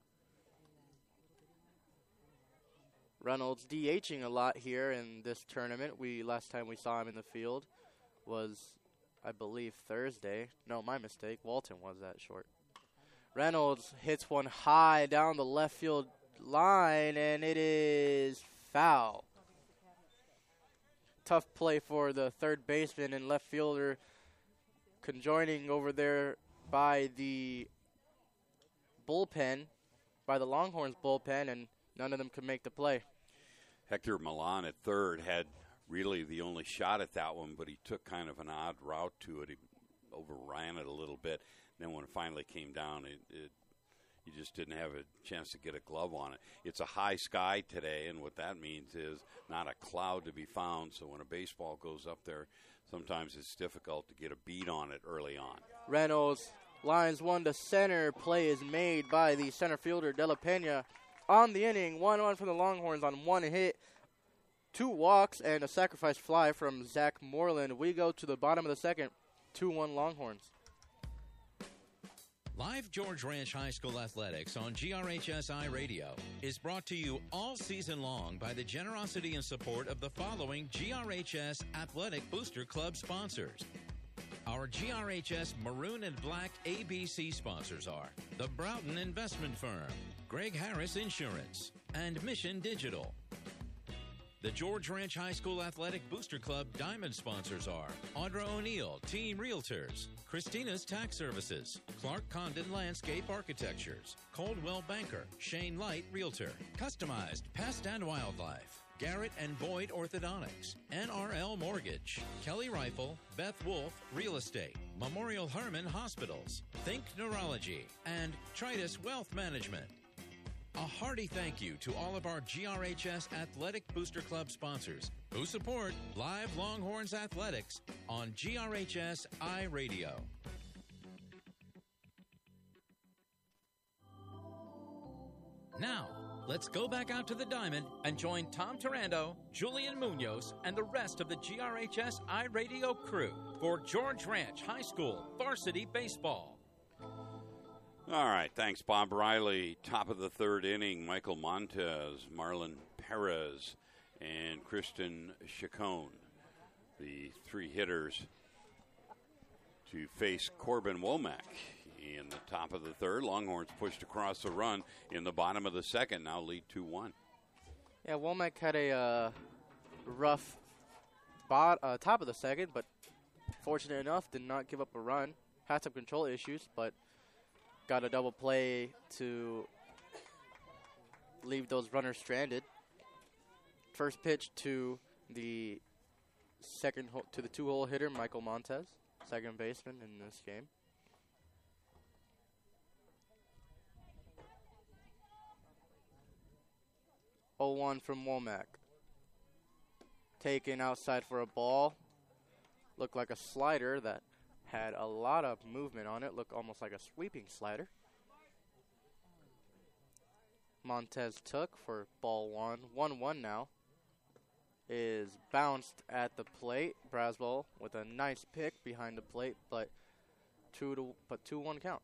Reynolds DHing a lot here in this tournament. We last time we saw him in the field was, I believe, Thursday. No, my mistake. Walton was that short. Reynolds hits one high down the left field line, and it is foul. Tough play for the third baseman and left fielder conjoining over there by the bullpen, by the Longhorns bullpen, and none of them could make the play. Hector Milan at third had really the only shot at that one, but he took kind of an odd route to it. He overran it a little bit. Then when it finally came down, it, it he just didn't have a chance to get a glove on it. It's a high sky today, and what that means is not a cloud to be found. So when a baseball goes up there, sometimes it's difficult to get a beat on it early on. Reynolds lines one to center. Play is made by the center fielder, De La Pena. On the inning, one one from the Longhorns on one hit, two walks, and a sacrifice fly from Zach Moreland. We go to the bottom of the second, two one Longhorns. Live George Ranch High School Athletics on G R H S I Radio is brought to you all season long by the generosity and support of the following G R H S Athletic Booster Club sponsors. Our G R H S Maroon and Black A B C sponsors are the Broughton Investment Firm, Greg Harris Insurance, and Mission Digital. The George Ranch High School Athletic Booster Club Diamond sponsors are Audra O'Neill, Team Realtors, Christina's Tax Services, Clark Condon Landscape Architectures, Coldwell Banker, Shane Light Realtor, Customized Pest and Wildlife, Garrett and Boyd Orthodontics, N R L Mortgage, Kelly Rifle, Beth Wolf Real Estate, Memorial Hermann Hospitals, Think Neurology, and Tritus Wealth Management. A hearty thank you to all of our G R H S Athletic Booster Club sponsors who support Live Longhorns Athletics on G R H S I Radio. Now, let's go back out to the diamond and join Tom Tarando, Julian Munoz, and the rest of the G R H S I Radio crew for George Ranch High School Varsity Baseball. All right, thanks, Bob Riley. Top of the third inning, Michael Montez, Marlon Perez, and Kristen Chacon, the three hitters to face Corbin Womack in the top of the third. Longhorns pushed across the run in the bottom of the second, now lead two one. Yeah, Womack had a uh, rough bot, uh, top of the second, but fortunate enough, did not give up a run. Had some control issues, but got a double play to leave those runners stranded. First pitch to the second ho- to the two-hole hitter, Michael Montez, second baseman in this game. oh one from Womack. Taken outside for a ball. Looked like a slider that had a lot of movement on it. Looked almost like a sweeping slider. Montez took for ball one. one one now. Is bounced at the plate. Braswell with a nice pick behind the plate, but two to but two one count.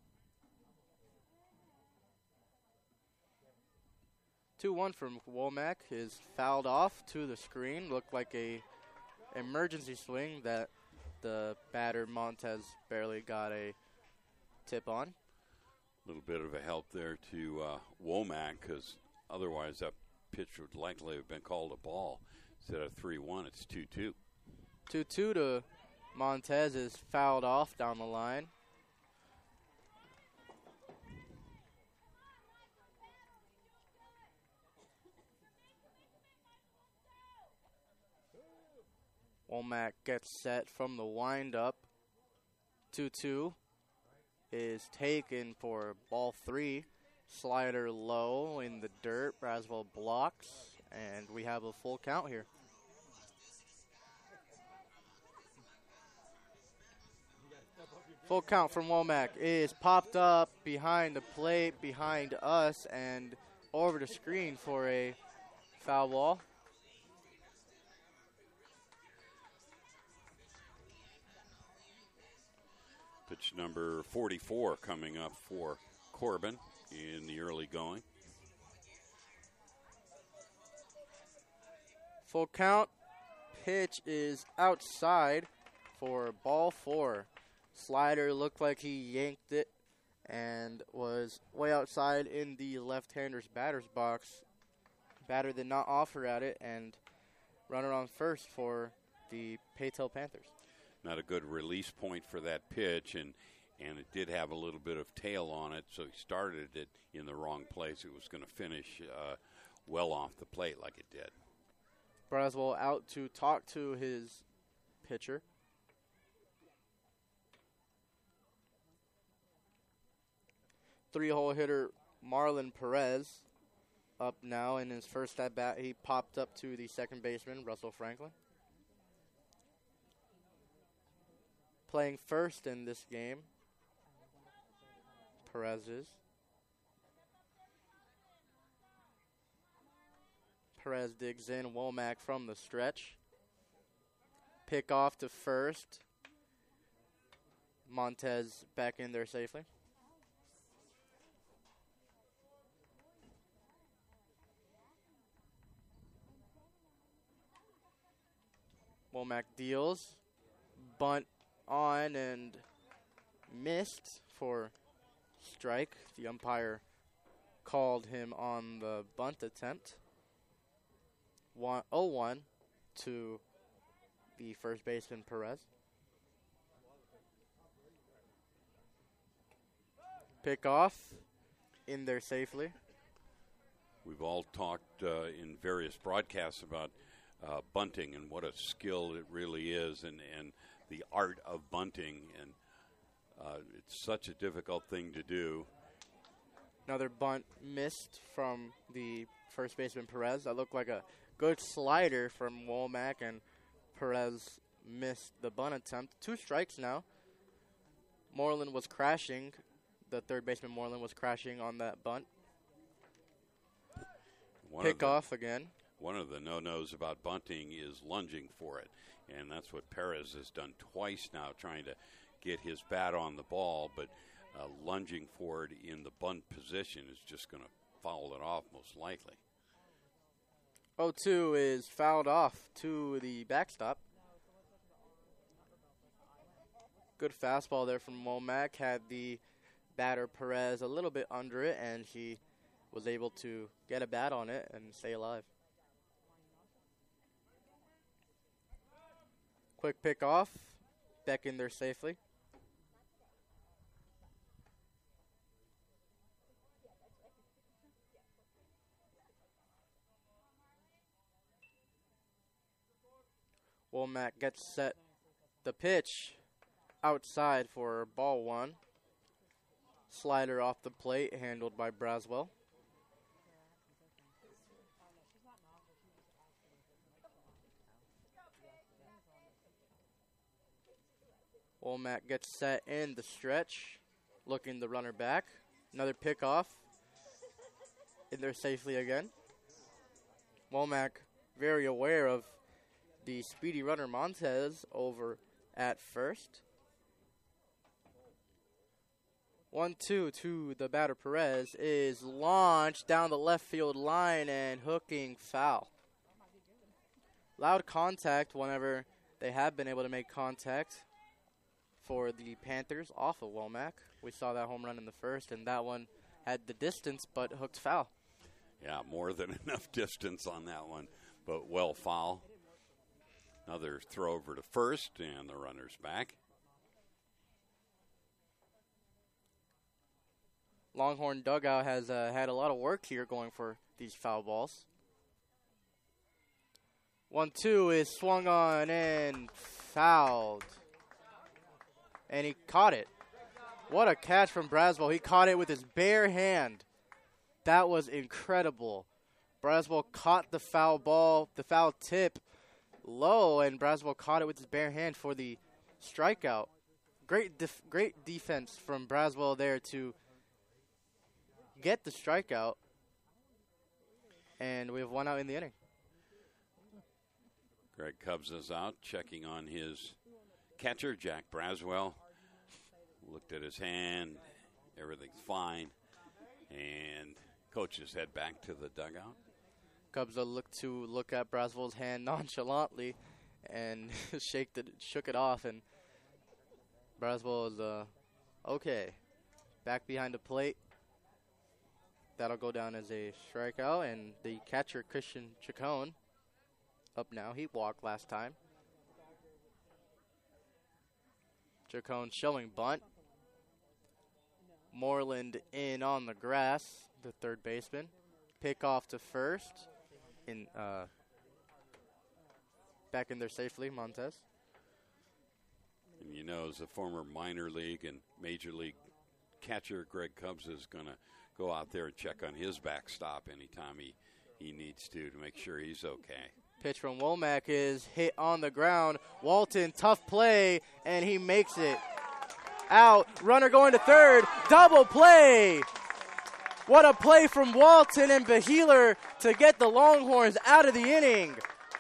two one from Womack is fouled off to the screen. Looked like a emergency swing that the batter Montez barely got a tip on. A little bit of a help there to uh, Womack, because otherwise that pitch would likely have been called a ball. Instead of three one, it's two two. two two to Montez is fouled off down the line. Womack gets set from the windup. two two is taken for ball three. Slider low in the dirt. Braswell blocks, and we have a full count here. Full count from Womack is popped up behind the plate, behind us, and over the screen for a foul ball. Pitch number forty-four coming up for Corbin in the early going. Full count. Pitch is outside for ball four. Slider looked like he yanked it and was way outside in the left-hander's batter's box. Batter did not offer at it, and runner on first for the Paytel Panthers. Not a good release point for that pitch, and, and it did have a little bit of tail on it, so he started it in the wrong place. It was going to finish uh, well off the plate like it did. Braswell out to talk to his pitcher. Three-hole hitter Marlon Perez up now. In his first at-bat, he popped up to the second baseman, Russell Franklin. Playing first in this game, Perez is. Perez digs in. Womack from the stretch. Pick off to first. Montez back in there safely. Womack deals. Bunt on and missed for strike. The umpire called him on the bunt attempt. oh one to the first baseman, Perez. Pick off in there safely. We've all talked uh, in various broadcasts about uh, bunting and what a skill it really is, and, and the art of bunting, and uh, it's such a difficult thing to do. Another bunt missed from the first baseman, Perez. That looked like a good slider from Womack, and Perez missed the bunt attempt. Two strikes now. Moreland was crashing. The third baseman, Moreland, was crashing on that bunt. One Pick of the, off again. One of the no-nos about bunting is lunging for it, and that's what Perez has done twice now, trying to get his bat on the ball, but uh, lunging for it in the bunt position is just going to foul it off most likely. oh two is fouled off to the backstop. Good fastball there from Womack. Had the batter Perez a little bit under it, and he was able to get a bat on it and stay alive. Quick pick off. Back in there safely. Womack gets set. The pitch outside for ball one. Slider off the plate, handled by Braswell. Womack gets set in the stretch, looking the runner back. Another pickoff. In there safely again. Womack very aware of the speedy runner Montez over at first. one two to the batter Perez is launched down the left field line and hooking foul. Loud contact whenever they have been able to make contact for the Panthers off of Womack. We saw that home run in the first, and that one had the distance but hooked foul. Yeah, more than enough distance on that one, but well foul. Another throw over to first, and the runner's back. Longhorn dugout has uh, had a lot of work here going for these foul balls. one two is swung on and fouled. And he caught it. What a catch from Braswell. He caught it with his bare hand. That was incredible. Braswell caught the foul ball, the foul tip low, and Braswell caught it with his bare hand for the strikeout. Great def- great defense from Braswell there to get the strikeout. And we have one out in the inning. Greg Cubs is out, checking on his catcher, Jack Braswell. Looked at his hand. Everything's fine. And coaches head back to the dugout. Cubs will look to look at Braswell's hand nonchalantly and shake the, shook it off. And Braswell is uh, okay. Back behind the plate. That'll go down as a strikeout. And the catcher, Christian Chacon, up now. He walked last time. Chacon showing bunt. Moreland in on the grass, the third baseman. Pick off to first. In uh, back in there safely, Montez. And you know, as a former minor league and major league catcher, Greg Cubs is going to go out there and check on his backstop anytime he, he needs to to make sure he's okay. Pitch from Womack is hit on the ground. Walton, tough play, and he makes it. Out, runner going to third, double play. What a play from Walton and Beheeler to get the Longhorns out of the inning.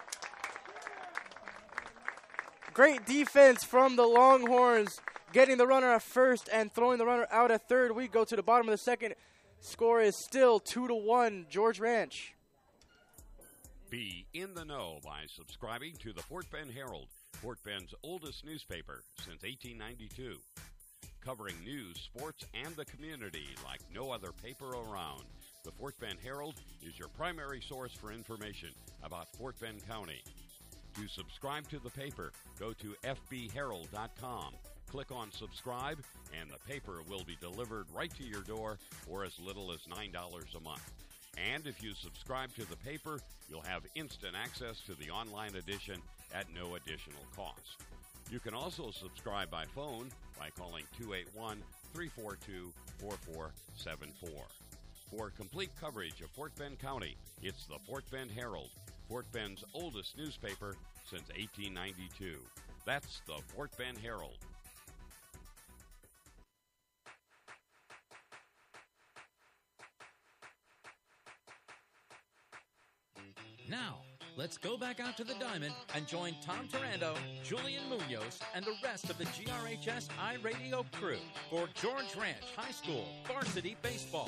Great defense from the Longhorns, getting the runner at first and throwing the runner out at third. We go to the bottom of the second. Score is still two to one, George Ranch. Be in the know by subscribing to the Fort Bend Herald, Fort Bend's oldest newspaper since eighteen ninety-two. Covering news, sports, and the community like no other paper around. The Fort Bend Herald is your primary source for information about Fort Bend County. To subscribe to the paper, go to f b herald dot com. Click on subscribe, and the paper will be delivered right to your door for as little as nine dollars a month. And if you subscribe to the paper, you'll have instant access to the online edition at no additional cost. You can also subscribe by phone by calling two eight one, three four two, four four seven four. For complete coverage of Fort Bend County, it's the Fort Bend Herald, Fort Bend's oldest newspaper since eighteen ninety-two. That's the Fort Bend Herald. Now, let's go back out to the diamond and join Tom Tarando, Julian Munoz, and the rest of the G R H S iRadio crew for George Ranch High School varsity baseball.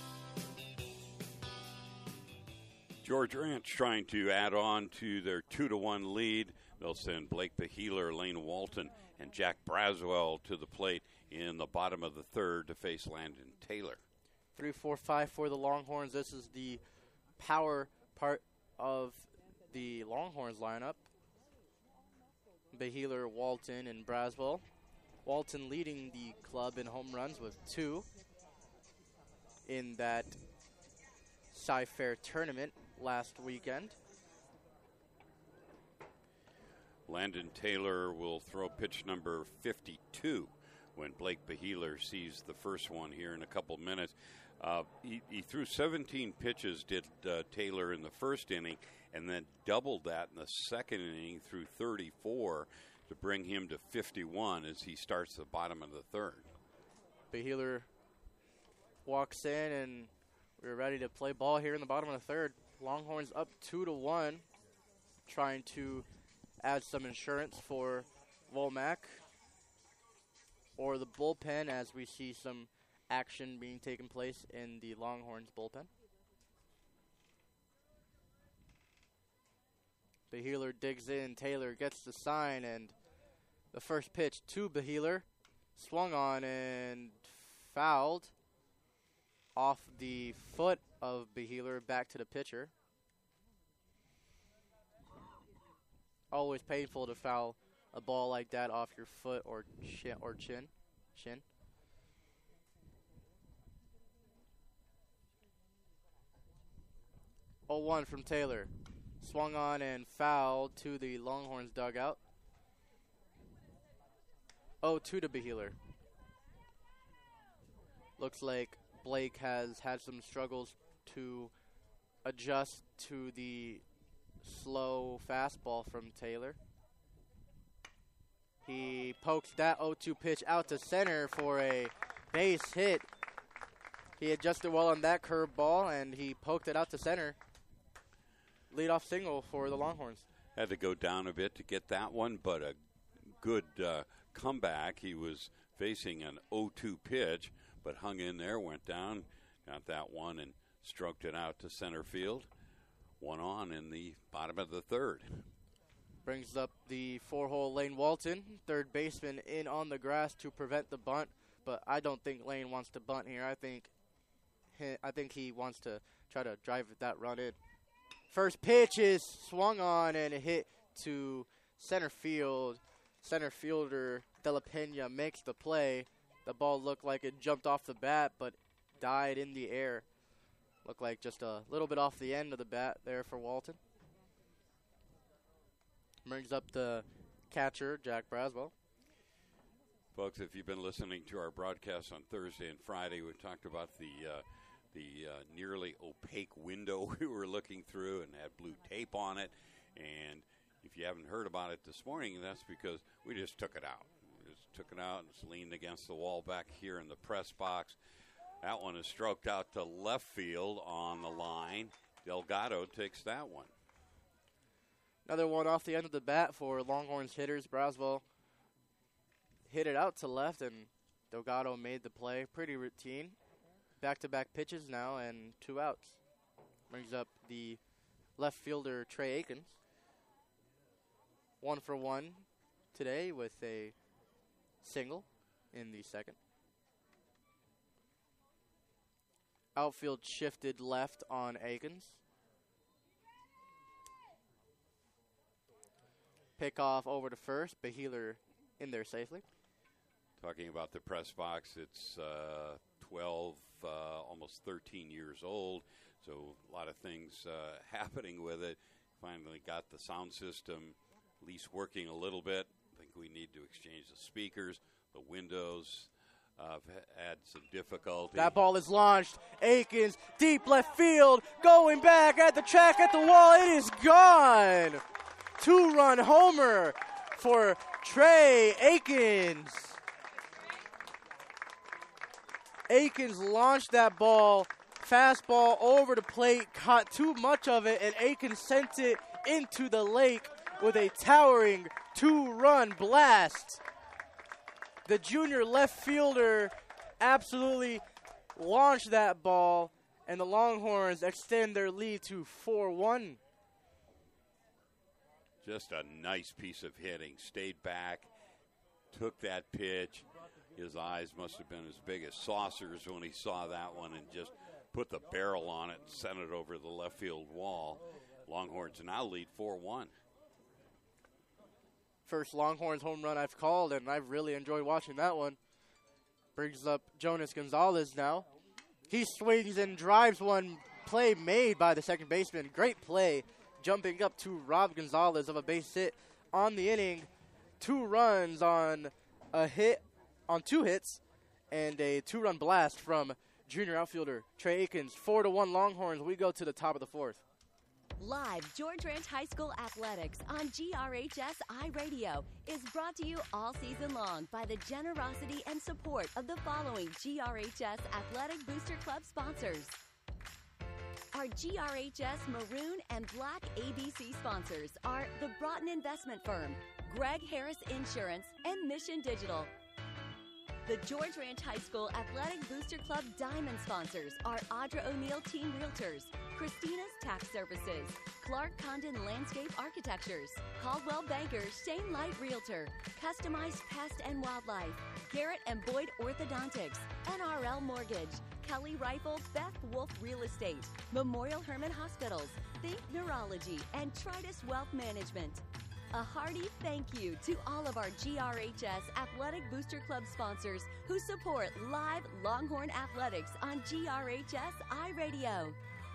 George Ranch trying to add on to their two to one lead. They'll send Blake Beheeler, Lane Walton, and Jack Braswell to the plate in the bottom of the third to face Landon Taylor. Three, four, five for the Longhorns. This is the power part of the Longhorns lineup. Beheeler, Walton, and Braswell. Walton leading the club in home runs with two in that Cy-Fair tournament last weekend. Landon Taylor will throw pitch number fifty-two when Blake Beheeler sees the first one here in a couple minutes. Uh, he, he threw seventeen pitches, did uh, Taylor in the first inning, and then doubled that in the second inning through thirty-four to bring him to fifty-one as he starts the bottom of the third. Beheeler walks in, and we're ready to play ball here in the bottom of the third. Longhorns up two to one, trying to add some insurance for Womack or the bullpen as we see some action being taken place in the Longhorns bullpen. Beheeler digs in, Taylor gets the sign, and the first pitch to Beheeler, swung on and fouled off the foot of Beheeler back to the pitcher. always painful to foul a ball like that off your foot or chin. Or chin. Shin. oh one from Taylor. Swung on and fouled to the Longhorns dugout. oh two to Beheeler. Looks like Blake has had some struggles to adjust to the slow fastball from Taylor. He pokes that oh two pitch out to center for a base hit. He adjusted well on that curveball, and he poked it out to center. Leadoff single for the Longhorns. Had to go down a bit to get that one, but a good uh, comeback. He was facing an oh two pitch, but hung in there, went down, got that one, and stroked it out to center field. One on in the bottom of the third. Brings up the four-hole Lane Walton, third baseman, in on the grass to prevent the bunt, but I don't think Lane wants to bunt here. I think he, I think he wants to try to drive that run in. First pitch is swung on and a hit to center field. Center fielder De La Pena makes the play. The ball looked like it jumped off the bat, but died in the air. Looked like just a little bit off the end of the bat there for Walton. Brings up the catcher, Jack Braswell. Folks, if you've been listening to our broadcast on Thursday and Friday, we talked about the uh, the uh, nearly opaque window we were looking through and had blue tape on it. And if you haven't heard about it this morning, that's because we just took it out. We just took it out and it's leaned against the wall back here in the press box. That one is stroked out to left field on the line. Delgado takes that one. Another one off the end of the bat for Longhorns hitters. Braswell hit it out to left, and Delgado made the play. Pretty routine. Back-to-back pitches now and two outs. Brings up the left fielder, Trey Akins. One for one today with a single in the second. Outfield shifted left on Akins. Pick off over to first. Beheeler in there safely. Talking about the press box, it's uh, twelve, uh, almost thirteen years old, so a lot of things uh, happening with it. Finally got the sound system at least working a little bit. I think we need to exchange the speakers, the windows. Uh, had some difficulty. That ball is launched. Akins, deep left field, going back at the track, at the wall. It is gone. Two-run homer for Trey Akins. Akins launched that ball, fastball over the plate, caught too much of it, and Akins sent it into the lake with a towering two-run blast. The junior left fielder absolutely launched that ball, and the Longhorns extend their lead to four one. Just a nice piece of hitting. Stayed back, took that pitch. His eyes must have been as big as saucers when he saw that one and just put the barrel on it and sent it over the left field wall. Longhorns now lead four one. First Longhorns home run I've called, and I've really enjoyed watching that one. Brings up Jonas Gonzalez now. He swings and drives one. Play made by the second baseman. Great play. Jumping up to Rob Gonzalez of a base hit on the inning. Two runs on a hit, on two hits, and a two-run blast from junior outfielder Trey Akins. Four to one Longhorns. We go to the top of the fourth. Live George Ranch High School Athletics on G R H S iRadio is brought to you all season long by the generosity and support of the following G R H S Athletic Booster Club sponsors. Our G R H S Maroon and Black A B C sponsors are the Broughton Investment Firm, Greg Harris Insurance, and Mission Digital. The George Ranch High School Athletic Booster Club Diamond sponsors are Audra O'Neill Team Realtors, Christina's Tax Services, Clark Condon Landscape Architectures, Caldwell Bankers Shane Light Realtor, Customized Pest and Wildlife, Garrett and Boyd Orthodontics, N R L Mortgage, Kelly Rifle Beth Wolf Real Estate, Memorial Hermann Hospitals, Think Neurology, and Tridus Wealth Management. A hearty thank you to all of our G R H S Athletic Booster Club sponsors who support live Longhorn athletics on G R H S iRadio.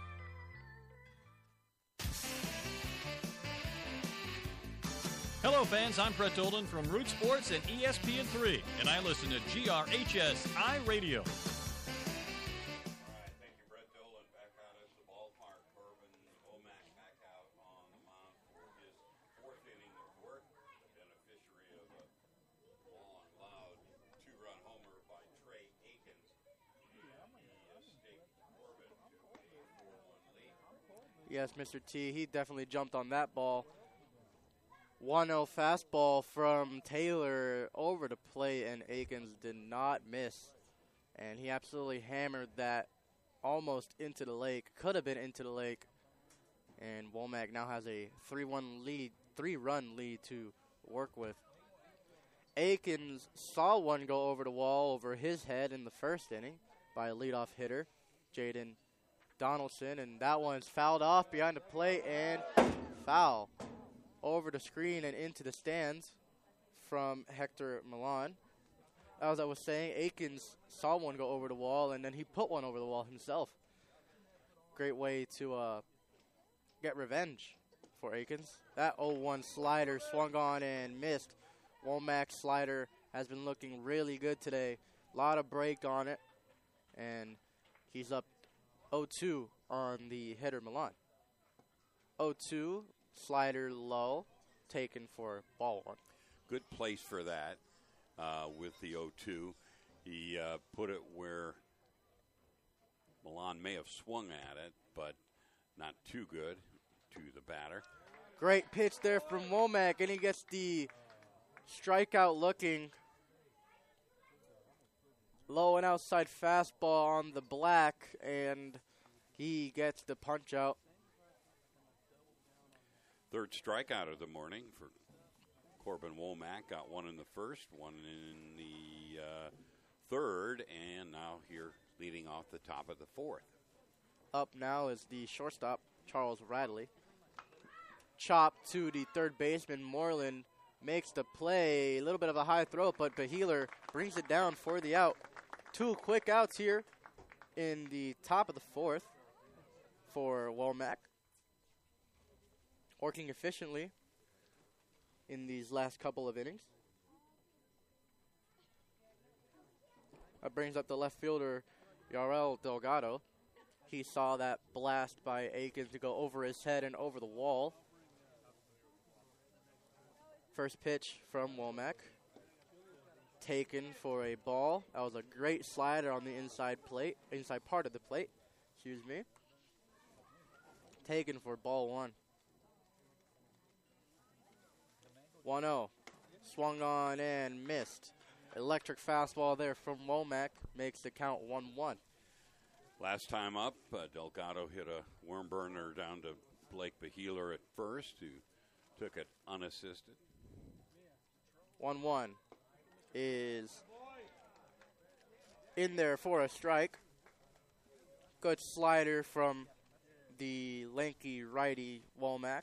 Hello, fans. I'm Brett Dolden from Root Sports and E S P N three, and I listen to G R H S iRadio. All right, thank you, Brett Dolan. Back out at the ballpark. Corbin Womack back out on the mound for his fourth inning of work. The beneficiary of a long, loud two-run homer by Trey Akins. He escaped Corbin to a four one lead. Yes, Mister T, he definitely jumped on that ball. one oh fastball from Taylor over the plate, and Akins did not miss. And he absolutely hammered that almost into the lake. Could have been into the lake. And Womack now has a three one lead, three-run lead to work with. Akins saw one go over the wall over his head in the first inning by a leadoff hitter, Jaden Donaldson. And that one's fouled off behind the plate and foul over the screen and into the stands from Hector Milan. As I was saying, Akins saw one go over the wall, and then he put one over the wall himself. Great way to uh, get revenge for Akins. That oh one slider swung on and missed. Womack's slider has been looking really good today. A lot of break on it, and he's up oh two on the hitter Milan. oh two. Slider low, taken for ball one. Good place for that uh, with the oh two. He uh, put it where Milan may have swung at it, but not too good to the batter. Great pitch there from Womack, and he gets the strikeout looking. Low and outside fastball on the black, and he gets the punch out. Third strikeout of the morning for Corbin Womack. Got one in the first, one in the uh, third, and now here leading off the top of the fourth. Up now is the shortstop, Charles Radley. Chop to the third baseman, Moreland makes the play. A little bit of a high throw, but Beheeler brings it down for the out. Two quick outs here in the top of the fourth for Womack. Working efficiently in these last couple of innings. That brings up the left fielder, Yarel Delgado. He saw that blast by Akins to go over his head and over the wall. First pitch from Womack. Taken for a ball. That was a great slider on the inside plate, inside part of the plate. Excuse me. Taken for ball one. one oh. Swung on and missed. Electric fastball there from Womack makes the count one one. Last time up, uh, Delgado hit a worm burner down to Blake Beheeler at first, who took it unassisted. one one is in there for a strike. Good slider from the lanky righty Womack.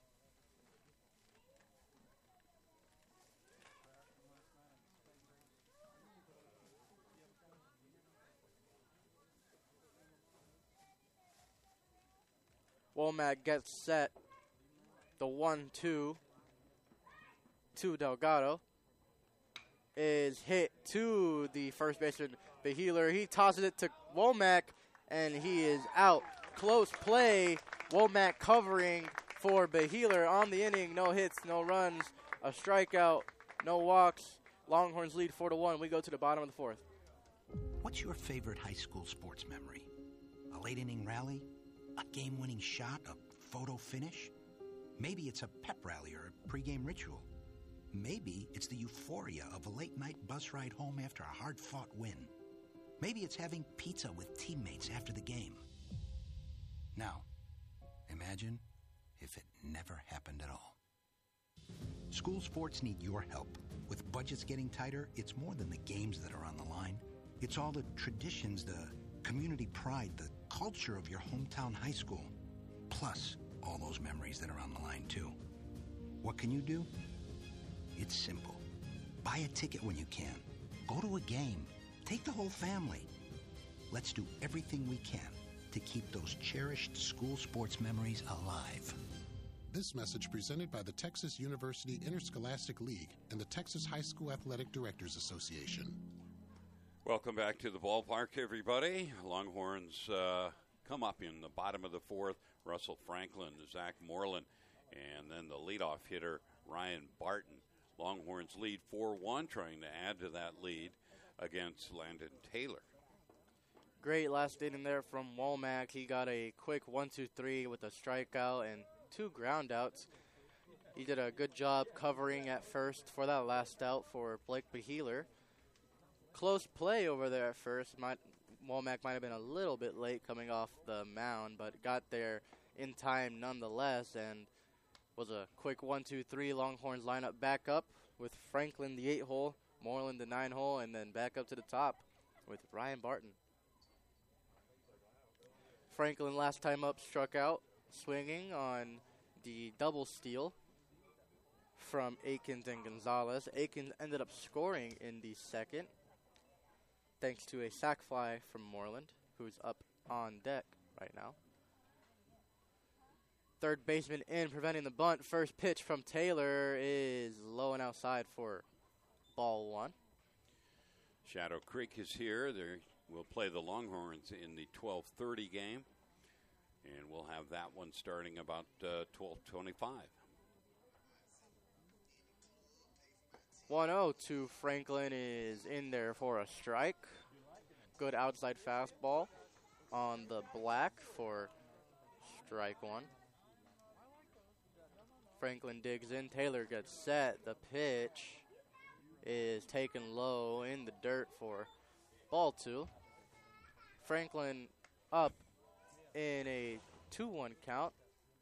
Womack gets set. The one two to Delgado is hit to the first baseman, Beheeler. He tosses it to Womack, and he is out. Close play. Womack covering for Beheeler on the inning. No hits, no runs, a strikeout, no walks. Longhorns lead four to one. We go to the bottom of the fourth. What's your favorite high school sports memory? A late inning rally? A game-winning shot? A photo finish? Maybe it's a pep rally or a pregame ritual. Maybe it's the euphoria of a late-night bus ride home after a hard-fought win. Maybe it's having pizza with teammates after the game. Now, imagine if it never happened at all. School sports need your help. With budgets getting tighter, it's more than the games that are on the line. It's all the traditions, the community pride, the culture of your hometown high school. Plus, all those memories that are on the line, too. What can you do? It's simple. Buy a ticket when you can. Go to a game. Take the whole family. Let's do everything we can to keep those cherished school sports memories alive. This message presented by the Texas University Interscholastic League and the Texas High School Athletic Directors Association. Welcome back to the ballpark, everybody. Longhorns uh, come up in the bottom of the fourth. Russell Franklin, Zach Moreland, and then the leadoff hitter, Ryan Barton. Longhorns lead four one, trying to add to that lead against Landon Taylor. Great last inning there from Womack. He got a quick one two three with a strikeout and two groundouts. He did a good job covering at first for that last out for Blake Beheeler. Close play over there at first. Might, Womack might have been a little bit late coming off the mound, but got there in time nonetheless, and was a quick one two three. Longhorns line up back up with Franklin the eight hole, Moreland the nine hole, and then back up to the top with Ryan Barton. Franklin last time up struck out, swinging on the double steal from Akins and Gonzalez. Akins ended up scoring in the second, thanks to a sac fly from Moreland, who's up on deck right now. Third baseman in, preventing the bunt. First pitch from Taylor is low and outside for ball one. Shadow Creek is here. They will play the Longhorns in the twelve thirty game, and we'll have that one starting about uh, twelve twenty-five. one oh to Franklin is in there for a strike. Good outside fastball on the black for strike one. Franklin digs in. Taylor gets set. The pitch is taken low in the dirt for ball two. Franklin up in a two one count.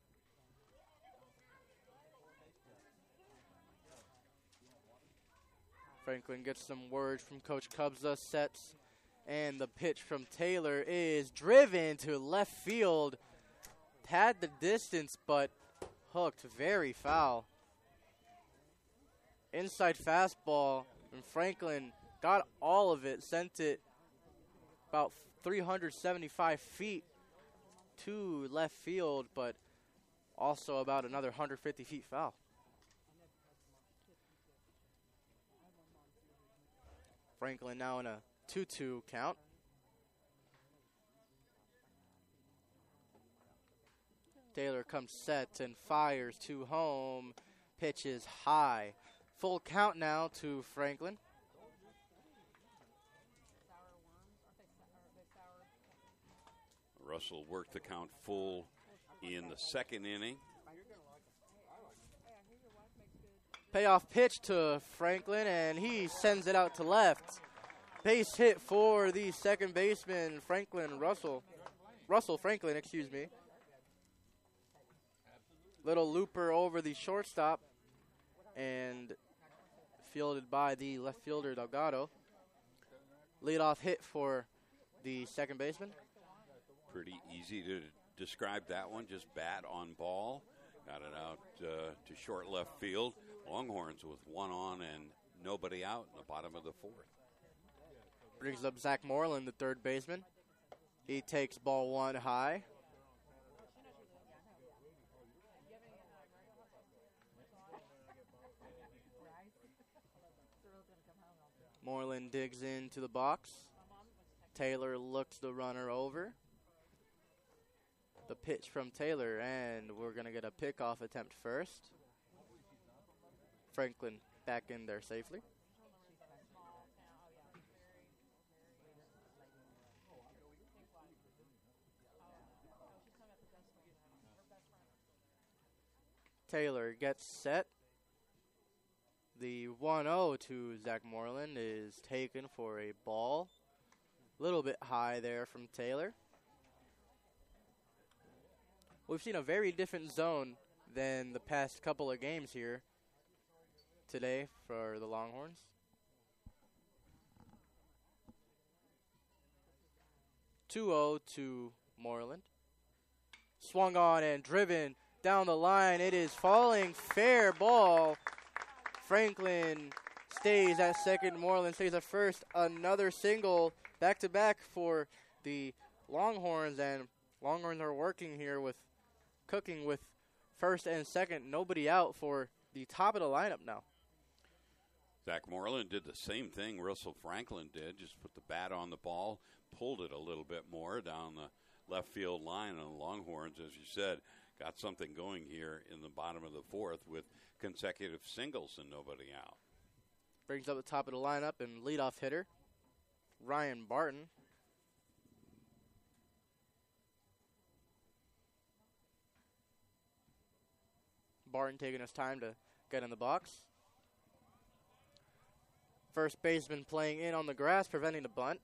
Franklin gets some words from Coach Cubza, sets, and the pitch from Taylor is driven to left field. Had the distance, but hooked very foul. Inside fastball, and Franklin got all of it, sent it about three hundred seventy-five feet to left field, but also about another one hundred fifty feet foul. Franklin now in a two two count. Taylor comes set and fires to home. Pitch is high. Full count now to Franklin. Russell worked the count full in the second inning. Payoff pitch to Franklin, and he sends it out to left. Base hit for the second baseman, Franklin Russell. Russell Franklin, excuse me. Little looper over the shortstop and fielded by the left fielder, Delgado. Leadoff hit for the second baseman. Pretty easy to describe that one. Just bat on ball. Got it out uh, to short left field. Longhorns with one on and nobody out in the bottom of the fourth. Brings up Zach Moreland, the third baseman. He takes ball one high. Moreland digs into the box. Taylor looks the runner over. The pitch from Taylor, and we're going to get a pickoff attempt first. Franklin back in there safely. Taylor gets set. The one oh to Zach Moreland is taken for a ball. A little bit high there from Taylor. We've seen a very different zone than the past couple of games here today for the Longhorns. two oh to Moreland. Swung on and driven down the line. It is falling. Fair ball. Franklin stays at second. Moreland stays at first. Another single back-to-back for the Longhorns, and Longhorns are working here with cooking with first and second. Nobody out for the top of the lineup now. Zach Moreland did the same thing Russell Franklin did, just put the bat on the ball, pulled it a little bit more down the left field line, and the Longhorns, as you said, got something going here in the bottom of the fourth with consecutive singles and nobody out. Brings up the top of the lineup and leadoff hitter, Ryan Barton. Barton taking his time to get in the box. First baseman playing in on the grass, preventing the bunt.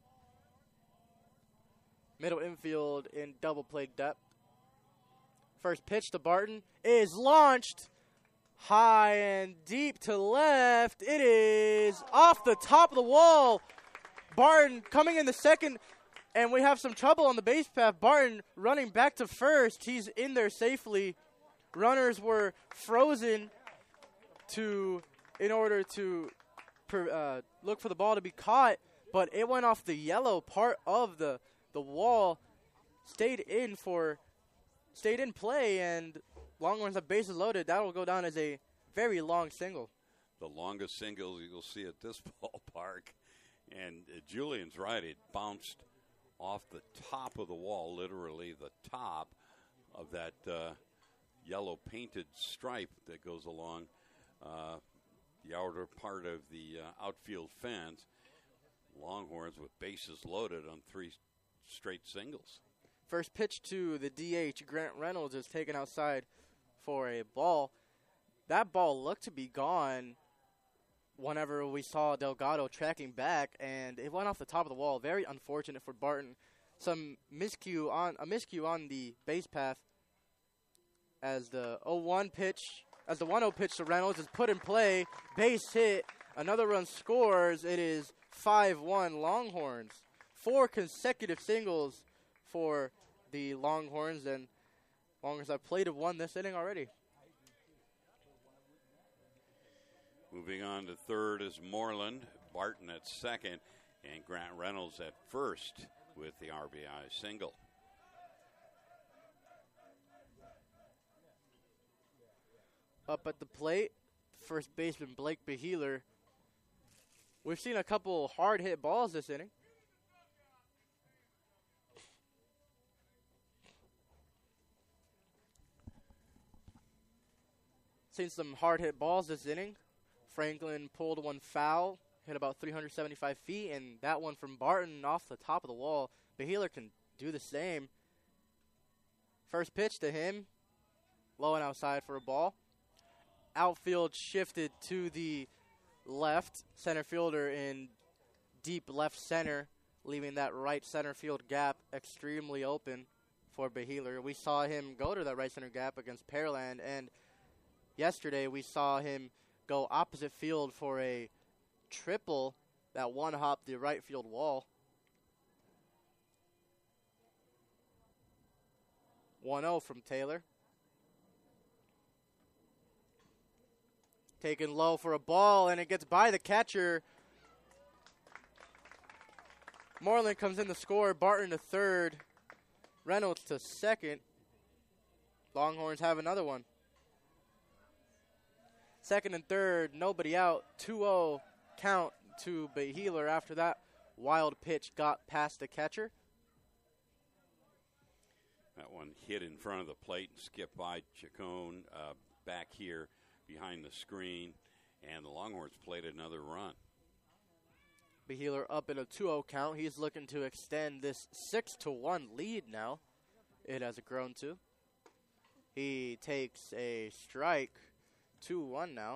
Middle infield in double play depth. First pitch to Barton is launched high and deep to left. It is off the top of the wall. Barton coming in the second, and we have some trouble on the base path. Barton running back to first. He's in there safely. Runners were frozen to in order to per, uh, look for the ball to be caught, but it went off the yellow part of the the wall, stayed in for stayed in play, and Longhorns have bases loaded. That will go down as a very long single. The longest single you'll see at this ballpark, and uh, Julian's right. It bounced off the top of the wall, literally the top of that Uh, yellow painted stripe that goes along uh, the outer part of the uh, outfield fence. Longhorns with bases loaded on three straight singles. First pitch to the D H, Grant Reynolds, is taken outside for a ball. That ball looked to be gone whenever we saw Delgado tracking back, and it went off the top of the wall. Very unfortunate for Barton. Some miscue on a miscue on the base path. As the oh one pitch, as the one oh pitch to Reynolds is put in play, base hit, another run scores. It is five one Longhorns. Four consecutive singles for the Longhorns, and Longhorns have played have won this inning already. Moving on to third is Moreland, Barton at second, and Grant Reynolds at first with the R B I single. Up at the plate, first baseman Blake Beheeler. We've seen a couple hard hit balls this inning. Seen some hard hit balls this inning. Franklin pulled one foul, hit about three hundred seventy-five feet, and that one from Barton off the top of the wall. Beheeler can do the same. First pitch to him, low and outside for a ball. Outfield shifted to the left. Center fielder in deep left center, leaving that right center field gap extremely open for Beheeler. We saw him go to that right center gap against Pearland, and yesterday we saw him go opposite field for a triple that one hopped the right field wall. one oh from Taylor. Taken low for a ball, and it gets by the catcher. Moreland comes in to score. Barton to third. Reynolds to second. Longhorns have another one. Second and third, nobody out. two oh count to Beheeler after that wild pitch got past the catcher. That one hit in front of the plate and skipped by Chacon uh, back here behind the screen, and the Longhorns played another run. Beheeler up in a two oh count. He's looking to extend this six to one lead now. It has grown to. He takes a strike, two one now.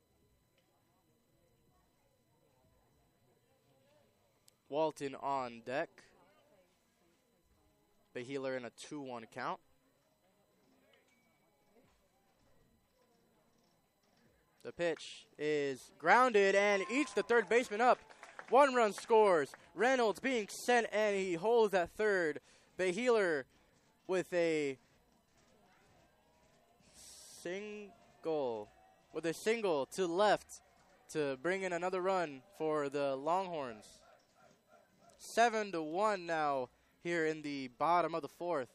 Walton on deck. Beheeler in a two one count. The pitch is grounded and eats the third baseman up. One run scores. Reynolds being sent, and he holds at third. Beheeler with a single, with a single to left to bring in another run for the Longhorns. Seven to one now here in the bottom of the fourth.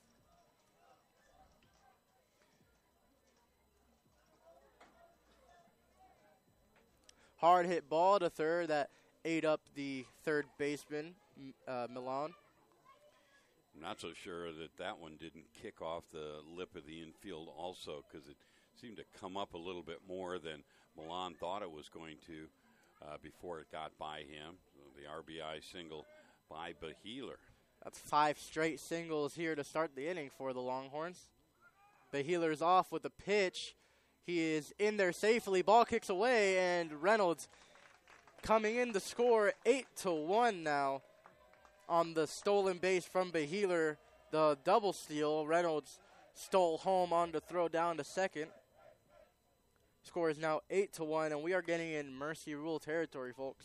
Hard hit ball to third that ate up the third baseman, uh, Milan. I'm not so sure that that one didn't kick off the lip of the infield also, because it seemed to come up a little bit more than Milan thought it was going to uh, before it got by him. So the R B I single by Beheeler. That's five straight singles here to start the inning for the Longhorns. Beheeler's off with the pitch. He is in there safely. Ball kicks away, and Reynolds coming in to score eight to one now on the stolen base from Beheeler. The double steal. Reynolds stole home on to throw down to second. Score is now eight to one, and we are getting in mercy rule territory, folks.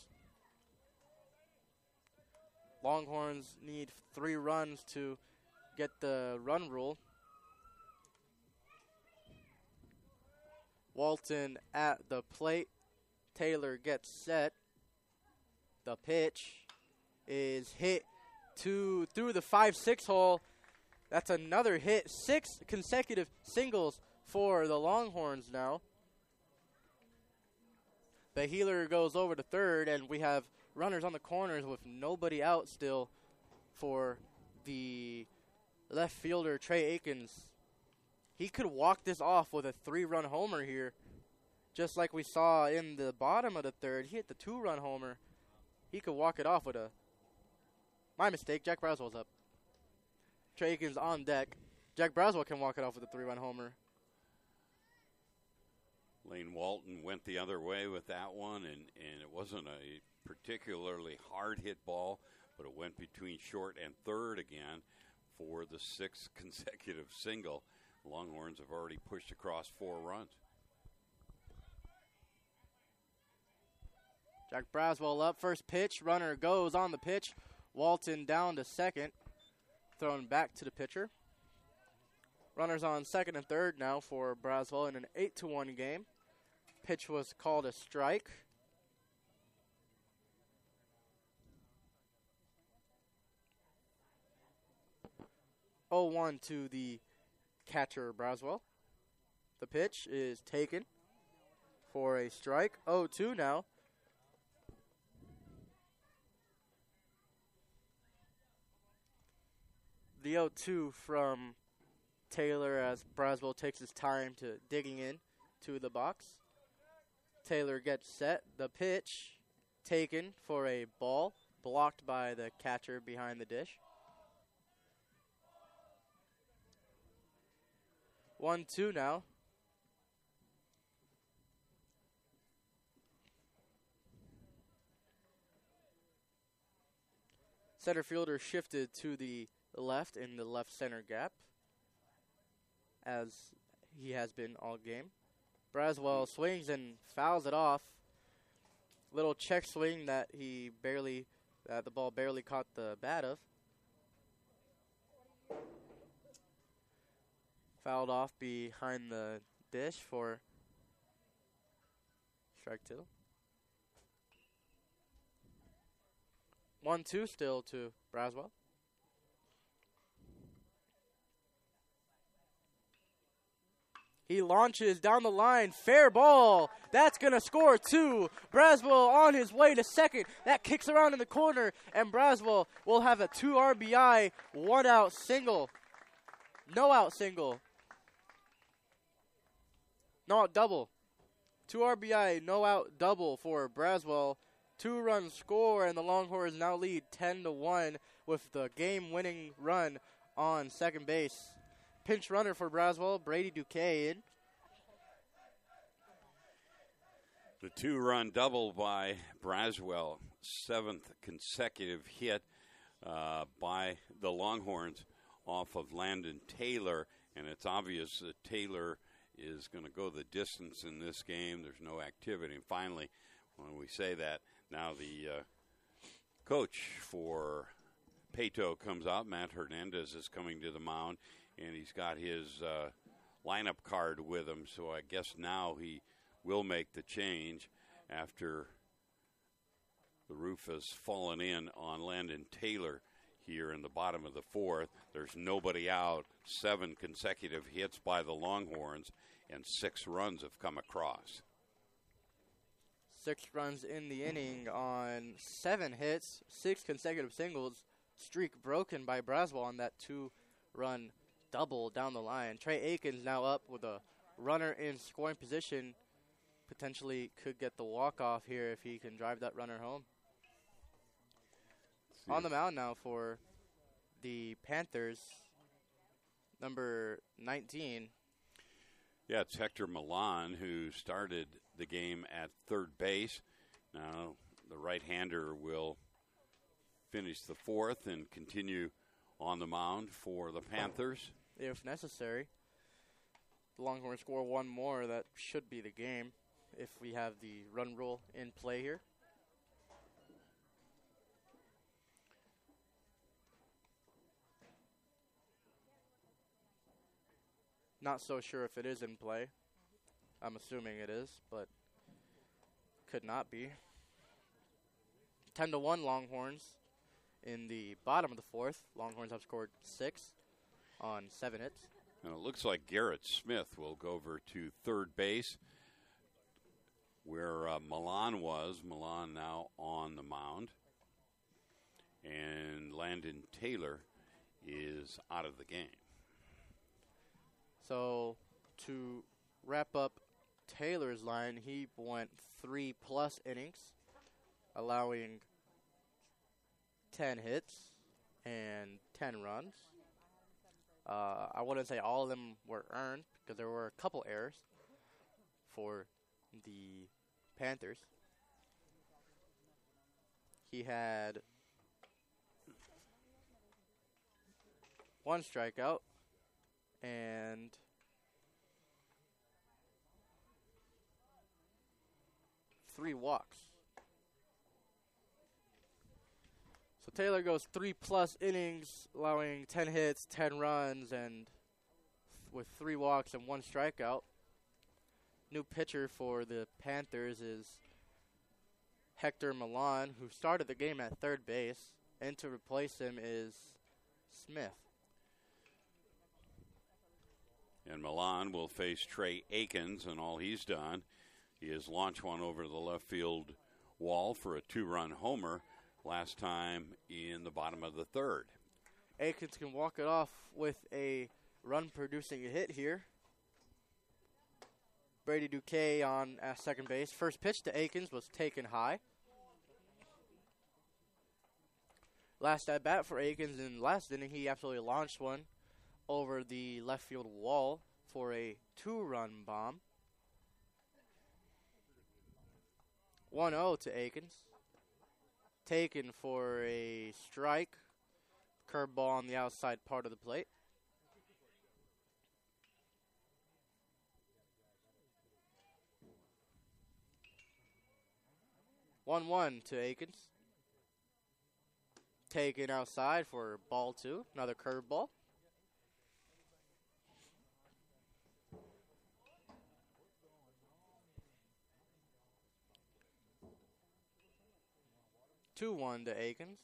Longhorns need three runs to get the run rule. Walton at the plate. Taylor gets set. The pitch is hit to through the five six hole. That's another hit. Six consecutive singles for the Longhorns now. Beheeler goes over to third, and we have runners on the corners with nobody out still for the left fielder, Trey Akins. He could walk this off with a three-run homer here, just like we saw in the bottom of the third. He hit the two-run homer. He could walk it off with a... My mistake, Jack Braswell's up. Trey Akins on deck. Jack Braswell can walk it off with a three-run homer. Lane Walton went the other way with that one, and, and it wasn't a particularly hard hit ball, but it went between short and third again for the sixth consecutive single. Longhorns have already pushed across four runs. Jack Braswell up, first pitch, runner goes on the pitch. Walton down to second, thrown back to the pitcher. Runners on second and third now for Braswell in an eight to one game. Pitch was called a strike. oh one to the catcher, Braswell. The pitch is taken for a strike. oh two now. The oh two from Taylor as Braswell takes his time to digging in to the box. Taylor gets set. The pitch taken for a ball, blocked by the catcher behind the dish. one two now. Center fielder shifted to the left in the left center gap, as he has been all game. Braswell swings and fouls it off. Little check swing that he barely, that the ball barely caught the bat of. Fouled off behind the dish for strike two. one two still to Braswell. He launches down the line. Fair ball. That's going to score two. Braswell on his way to second. That kicks around in the corner, and Braswell will have a two R B I, one out single. No out single. No out double. Two R B I, no out double for Braswell. Two-run score, and the Longhorns now lead ten to one with the game-winning run on second base. Pinch runner for Braswell, Brady Duquesne. The two-run double by Braswell, seventh consecutive hit uh, by the Longhorns off of Landon Taylor, and it's obvious that Taylor is going to go the distance in this game. There's no activity. And finally, when we say that, now the uh, coach for Pato comes out. Matt Hernandez is coming to the mound, and he's got his uh, lineup card with him, so I guess now he will make the change after the roof has fallen in on Landon Taylor here in the bottom of the fourth. There's nobody out. Seven consecutive hits by the Longhorns, and six runs have come across. Six runs in the inning on seven hits, six consecutive singles. Streak broken by Braswell on that two-run double down the line. Trey Aikens now up with a runner in scoring position. Potentially could get the walk-off here if he can drive that runner home. On the mound now for the Panthers, number nineteen. Yeah, it's Hector Milan who started the game at third base. Now the right-hander will finish the fourth and continue on the mound for the Panthers. If necessary. The Longhorns score one more. That should be the game if we have the run rule in play here. Not so sure if it is in play. I'm assuming it is, but could not be. ten to one Longhorns in the bottom of the fourth. Longhorns have scored six on seven hits. And it looks like Garrett Smith will go over to third base where uh, Milan was. Milan now on the mound. And Landon Taylor is out of the game. So to wrap up Taylor's line, he went three plus innings, allowing ten hits and ten runs. Uh, I wouldn't say all of them were earned because there were a couple errors for the Panthers. He had one strikeout and three walks. So Taylor goes three plus innings, allowing ten hits, ten runs, and with three walks and one strikeout. New pitcher for the Panthers is Hector Milan, who started the game at third base, and to replace him is Smith. And Milan will face Trey Aikens, and all he's done is launch one over the left field wall for a two-run homer last time in the bottom of the third. Aikens can walk it off with a run-producing hit here. Brady Duque on at second base. First pitch to Aikens was taken high. Last at bat for Aikens in last inning, he absolutely launched one over the left field wall for a two-run bomb. one oh to Aikens. Taken for a strike. Curveball on the outside part of the plate. one one to Aikens. Taken outside for ball two. Another curveball. two one to Aikens.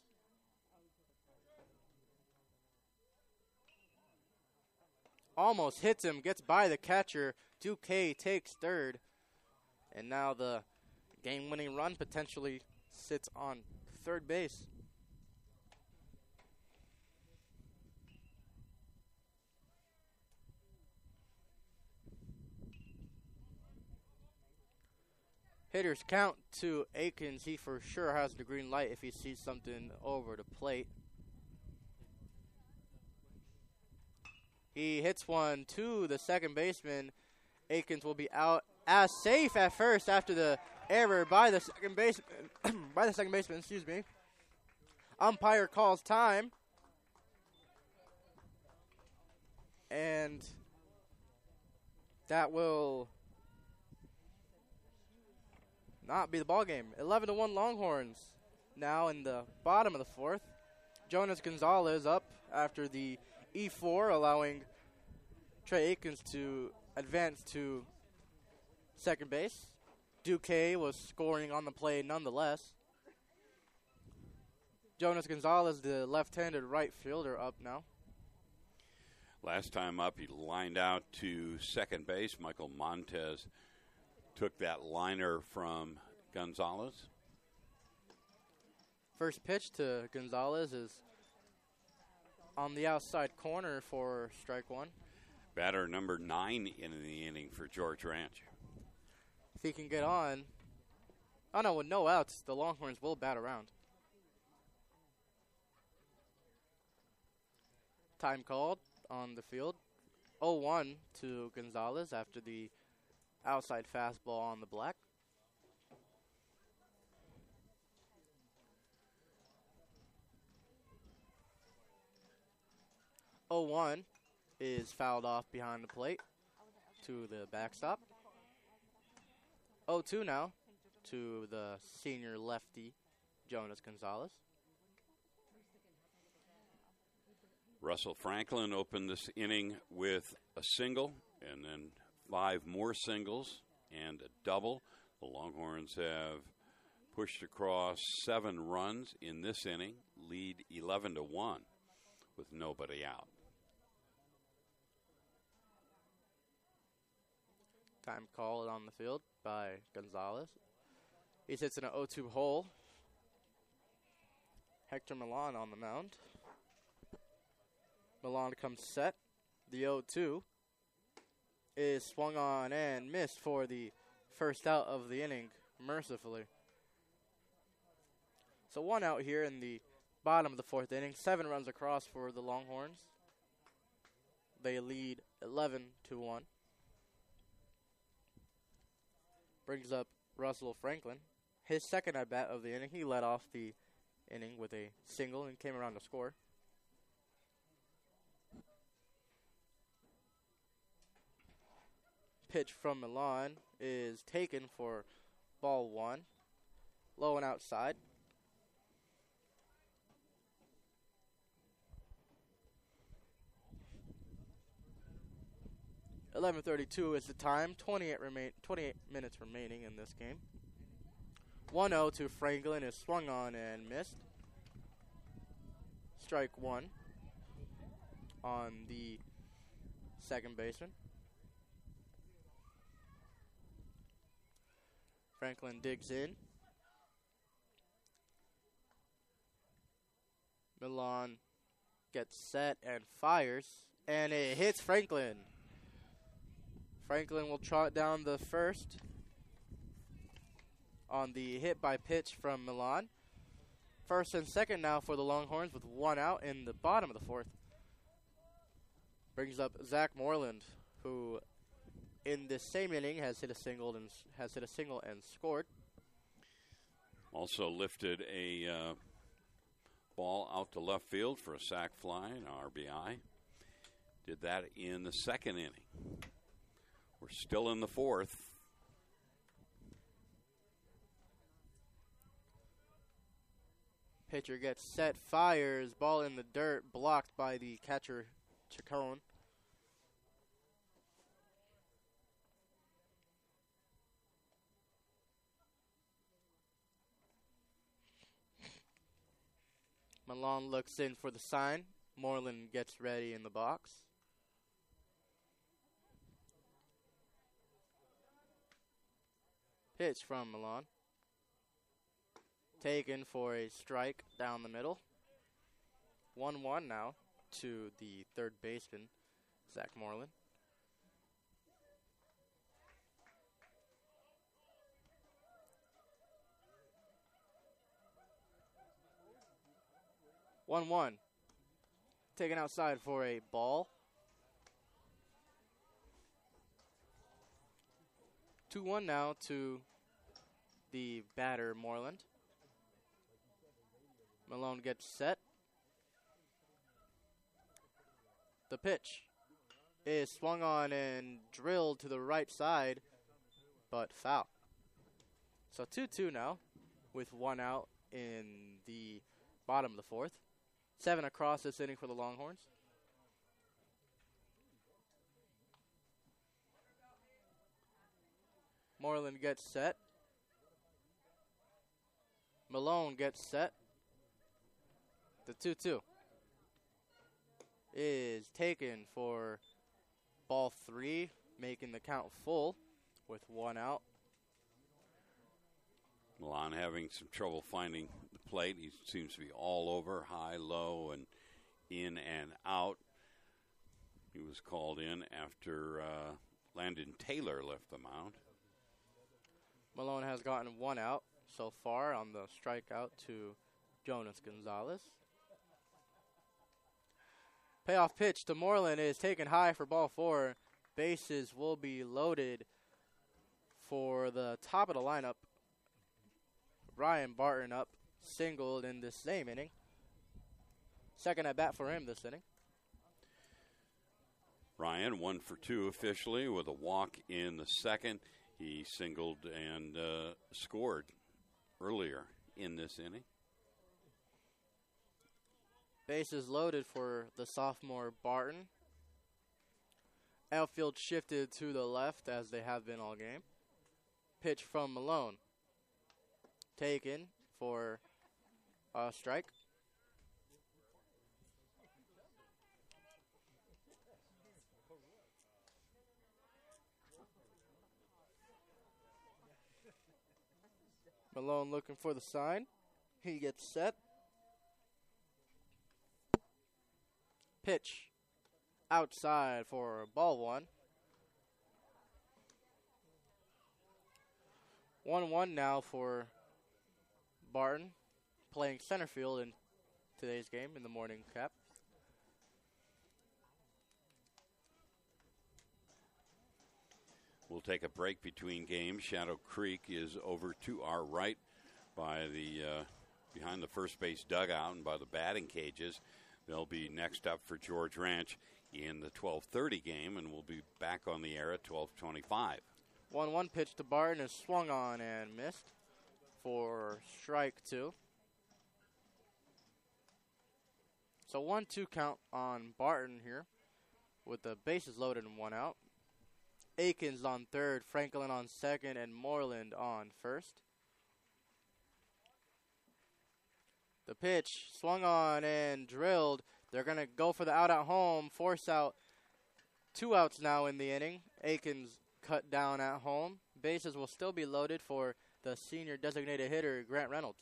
Almost hits him, gets by the catcher. Duque takes third. And now the game-winning run potentially sits on third base. Hitters count to Aikens. He for sure has the green light if he sees something over the plate. He hits one to the second baseman. Aikens will be out as safe at first after the error by the second baseman. by the second baseman, excuse me. Umpire calls time. And that will not be the ball game. eleven to one Longhorns now in the bottom of the fourth. Jonas Gonzalez up after the E four, allowing Trey Aikens to advance to second base. Duque was scoring on the play nonetheless. Jonas Gonzalez, the left-handed right fielder, up now. Last time up, he lined out to second base. Michael Montez took that liner from Gonzalez. First pitch to Gonzalez is on the outside corner for strike one. Batter number nine in the inning for George Ranch. If he can get on. Oh, no, with no outs, the Longhorns will bat around. Time called on the field. oh one to Gonzalez after the outside fastball on the black. oh one is fouled off behind the plate to the backstop. oh two now to the senior lefty, Jonas Gonzalez. Russell Franklin opened this inning with a single and then five more singles and a double. The Longhorns have pushed across seven runs in this inning, lead eleven to one with nobody out. Time called on the field by Gonzalez. He sits in an oh two hole. Hector Milan on the mound. Milan comes set. The oh two is swung on and missed for the first out of the inning, mercifully. So one out here in the bottom of the fourth inning. Seven runs across for the Longhorns. They lead eleven to one. Brings up Russell Franklin. His second at bat of the inning. He led off the inning with a single and came around to score. Pitch from Milan is taken for ball one. Low and outside. eleven thirty-two is the time. twenty-eight, remain, twenty-eight minutes remaining in this game. one oh to Franklin is swung on and missed. Strike one on the second baseman. Franklin digs in. Milan gets set and fires, and it hits Franklin. Franklin will trot down the first on the hit by pitch from Milan. First and second now for the Longhorns with one out in the bottom of the fourth. Brings up Zach Moreland, who in this same inning has hit a single and s- has hit a single and scored. Also lifted a uh, ball out to left field for a sac fly, an R B I. Did that in the second inning. We're still in the fourth. Pitcher gets set, fires, ball in the dirt, blocked by the catcher, Chacon. Milan looks in for the sign. Moreland gets ready in the box. Pitch from Milan. Taken for a strike down the middle. one one now to the third baseman, Zach Moreland. one one. Taken outside for a ball. two one now to the batter, Moreland. Malone gets set. The pitch is swung on and drilled to the right side, but foul. So two two now with one out in the bottom of the fourth. Seven across this inning for the Longhorns. Moreland gets set. Malone gets set. The two two is taken for ball three, making the count full with one out. Milan having some trouble finding the plate. He seems to be all over, high, low, and in and out. He was called in after uh, Landon Taylor left the mound. Malone has gotten one out so far on the strikeout to Jonas Gonzalez. Payoff pitch to Moreland is taken high for ball four. Bases will be loaded for the top of the lineup. Ryan Barton up, singled in this same inning. Second at bat for him this inning. Ryan, one for two officially with a walk in the second. He singled and uh, scored earlier in this inning. Bases loaded for the sophomore Barton. Outfield shifted to the left as they have been all game. Pitch from Malone. Taken for a strike. Malone looking for the sign. He gets set. Pitch outside for ball one. one one now for Barton, playing center field in today's game in the morning cap. We'll take a break between games. Shadow Creek is over to our right by the uh, behind the first base dugout and by the batting cages. They'll be next up for George Ranch in the twelve thirty game, and we'll be back on the air at twelve twenty-five. one one pitch to Barton is swung on and missed for strike two. So one two count on Barton here with the bases loaded and one out. Akins on third, Franklin on second, and Moreland on first. The pitch swung on and drilled. They're going to go for the out at home, force out. Two outs now in the inning. Akins cut down at home. Bases will still be loaded for the senior designated hitter, Grant Reynolds.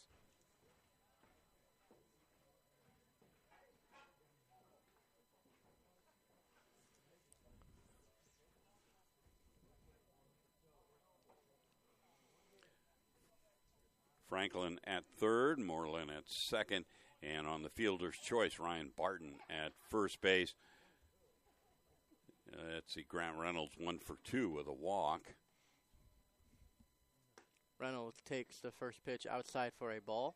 Franklin at third, Moreland at second, and on the fielder's choice, Ryan Barton at first base. Uh, let's see, Grant Reynolds one for two with a walk. Reynolds takes the first pitch outside for a ball.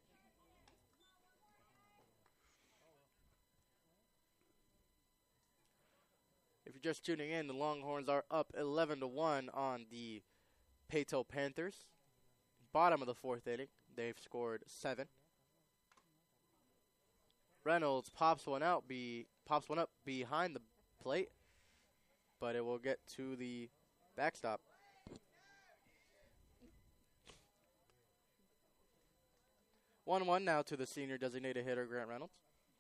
If you're just tuning in, the Longhorns are up eleven to one on the Peyto Panthers. Bottom of the fourth inning, they've scored seven. Reynolds pops one out, be pops one up behind the plate, but it will get to the backstop. one one now to the senior designated hitter, Grant Reynolds.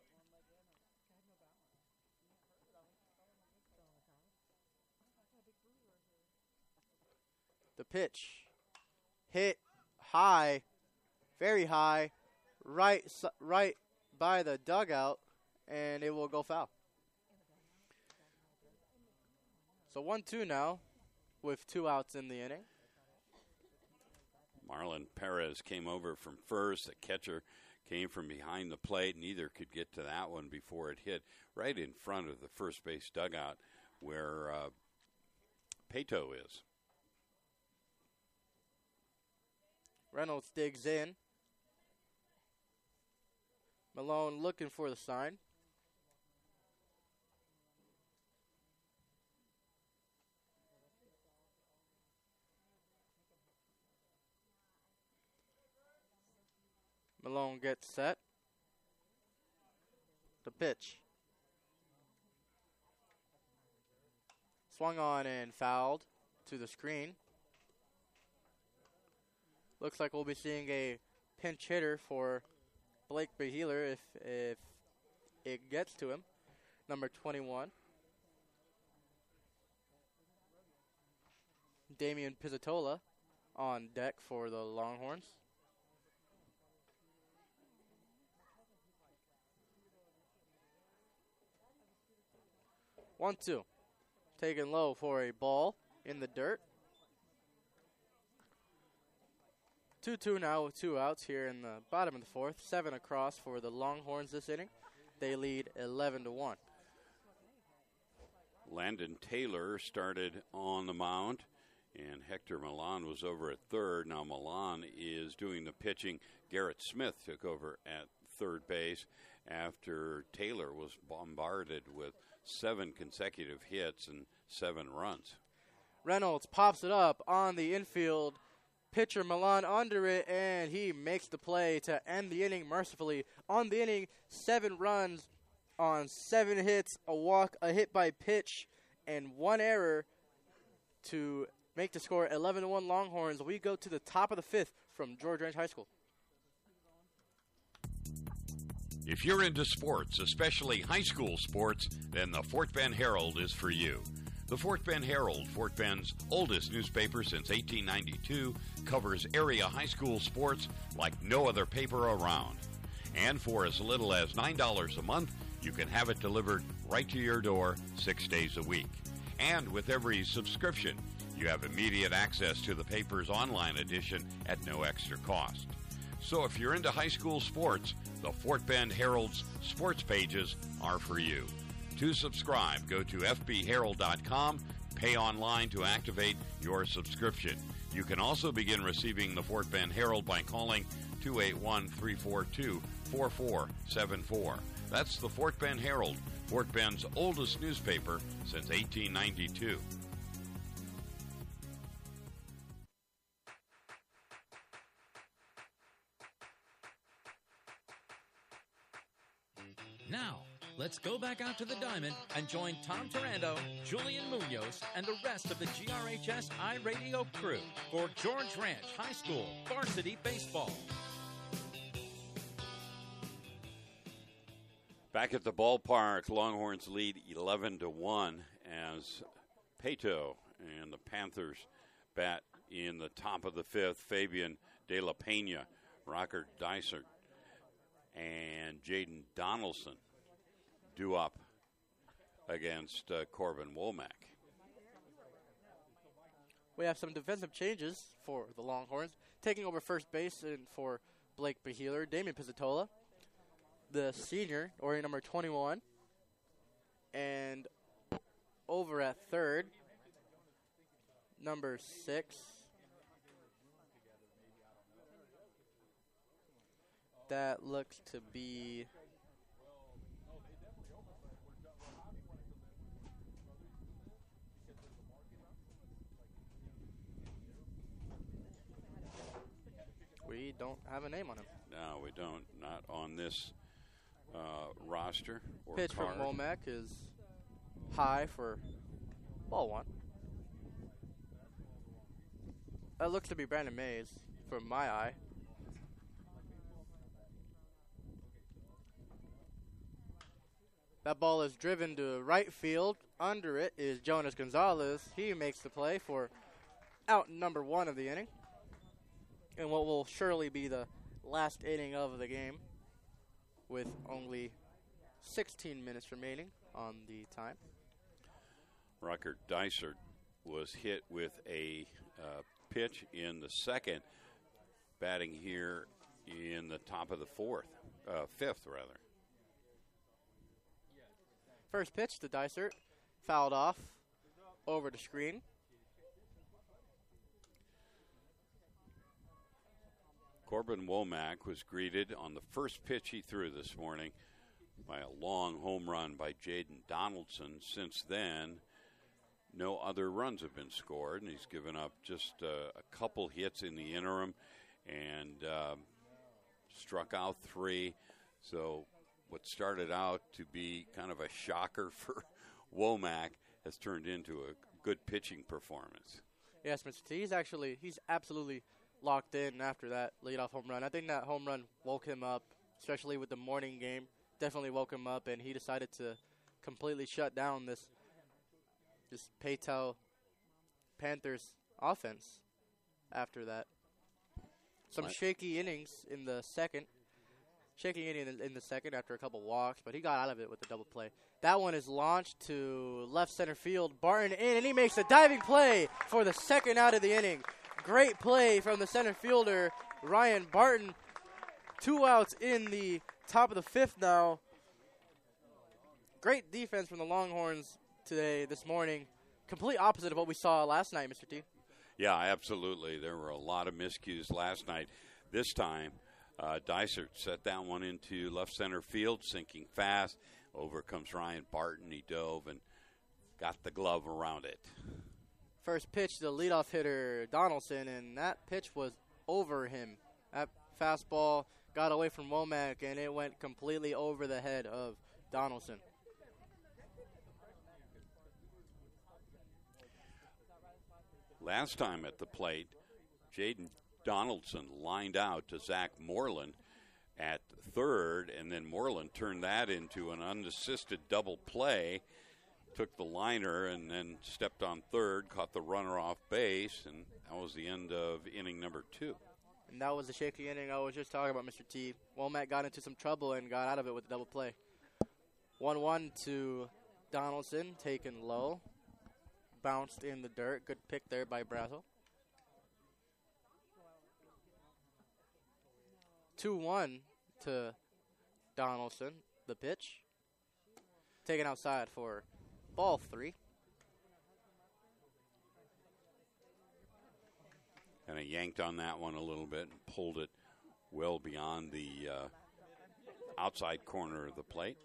The pitch. Hit high, very high, right, right by the dugout, and it will go foul. So one two now with two outs in the inning. Marlon Perez came over from first. The catcher came from behind the plate. Neither could get to that one before it hit right in front of the first base dugout where uh, Peyto is. Reynolds digs in. Malone looking for the sign. Malone gets set. The pitch. Swung on and fouled to the screen. Looks like we'll be seeing a pinch hitter for Blake Beheeler if if it gets to him. Number twenty-one. Damian Pizzatola on deck for the Longhorns. one two. Taken low for a ball in the dirt. two two now with two outs here in the bottom of the fourth. Seven across for the Longhorns this inning. They lead eleven to one. Landon Taylor started on the mound, and Hector Milan was over at third. Now Milan is doing the pitching. Garrett Smith took over at third base after Taylor was bombarded with seven consecutive hits and seven runs. Reynolds pops it up on the infield. Pitcher Milan under it, and he makes the play to end the inning mercifully. On the inning, seven runs on seven hits, a walk, a hit by pitch, and one error to make the score eleven to one Longhorns. We go to the top of the fifth from George Ranch High School. If you're into sports, especially high school sports, then the Fort Bend Herald is for you. The Fort Bend Herald, Fort Bend's oldest newspaper since eighteen ninety-two, covers area high school sports like no other paper around. And for as little as nine dollars a month, you can have it delivered right to your door six days a week. And with every subscription, you have immediate access to the paper's online edition at no extra cost. So if you're into high school sports, the Fort Bend Herald's sports pages are for you. To subscribe, go to f b herald dot com, pay online to activate your subscription. You can also begin receiving the Fort Bend Herald by calling two eight one, three four two, four four seven four. That's the Fort Bend Herald, Fort Bend's oldest newspaper since eighteen ninety-two. Now, let's go back out to the diamond and join Tom Tarando, Julian Munoz, and the rest of the G R H S iRadio crew for George Ranch High School Varsity Baseball. Back at the ballpark, Longhorns lead eleven to one as Pato and the Panthers bat in the top of the fifth. Fabian De La Pena, Rocker Dysart, and Jaden Donaldson due up against uh, Corbin Womack. We have some defensive changes for the Longhorns. Taking over first base and for Blake Beheeler, Damian Pizzatola, the senior, or number twenty-one, and over at third, number six, that looks to be we don't have a name on him. No, we don't. Not on this uh, roster or Pitch card. from Womack is high for ball one. That looks to be Brandon Mays from my eye. That ball is driven to right field. Under it is Jonas Gonzalez. He makes the play for out number one of the inning, and what will surely be the last inning of the game, with only sixteen minutes remaining on the time. Rucker Dysart was hit with a uh, pitch in the second, batting here in the top of the fourth, uh, fifth rather. First pitch to Dysart, fouled off over the screen. Corbin Womack was greeted on the first pitch he threw this morning by a long home run by Jaden Donaldson. Since then, no other runs have been scored, and he's given up just uh, a couple hits in the interim and uh, struck out three. So what started out to be kind of a shocker for Womack has turned into a good pitching performance. Yes, Mister T, he's actually, he's absolutely locked in after that leadoff home run. I think that home run woke him up, especially with the morning game. Definitely woke him up, and he decided to completely shut down this this Paytel Panthers offense after that. Some What? shaky innings in the second. Shaky inning in the, in the second after a couple walks, but he got out of it with the double play. That one is launched to left center field. Barton in, and he makes a diving play for the second out of the inning. Great play from the center fielder, Ryan Barton. Two outs in the top of the fifth now. Great defense from the Longhorns today, this morning. Complete opposite of what we saw last night, Mister T. Yeah, absolutely. There were a lot of miscues last night. This time, uh, Dysart set that one into left center field, sinking fast. Over comes Ryan Barton. He dove and got the glove around it. First pitch, the leadoff hitter, Donaldson, and that pitch was over him. That fastball got away from Womack, and it went completely over the head of Donaldson. Last time at the plate, Jaden Donaldson lined out to Zach Moreland at third, and then Moreland turned that into an unassisted double play, took the liner, and then stepped on third, caught the runner off base, and that was the end of inning number two. And that was the shaky inning I was just talking about, Mister T. Womack got into some trouble and got out of it with a double play. one one to Donaldson, taken low. Bounced in the dirt. Good pick there by Brazel. two one to Donaldson, the pitch. Taken outside for ball three. And he yanked on that one a little bit and pulled it well beyond the uh, outside corner of the plate.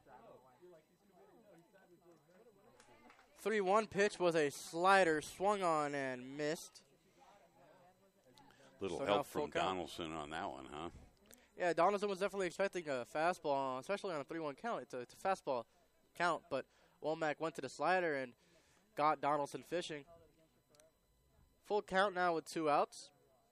three one pitch was a slider, swung on and missed. Little So now help full from count. Donaldson on that one, huh? Yeah, Donaldson was definitely expecting a fastball, especially on a three one count. It's a, it's a fastball count, but Womack went to the slider and got Donaldson fishing. Full count now with two outs.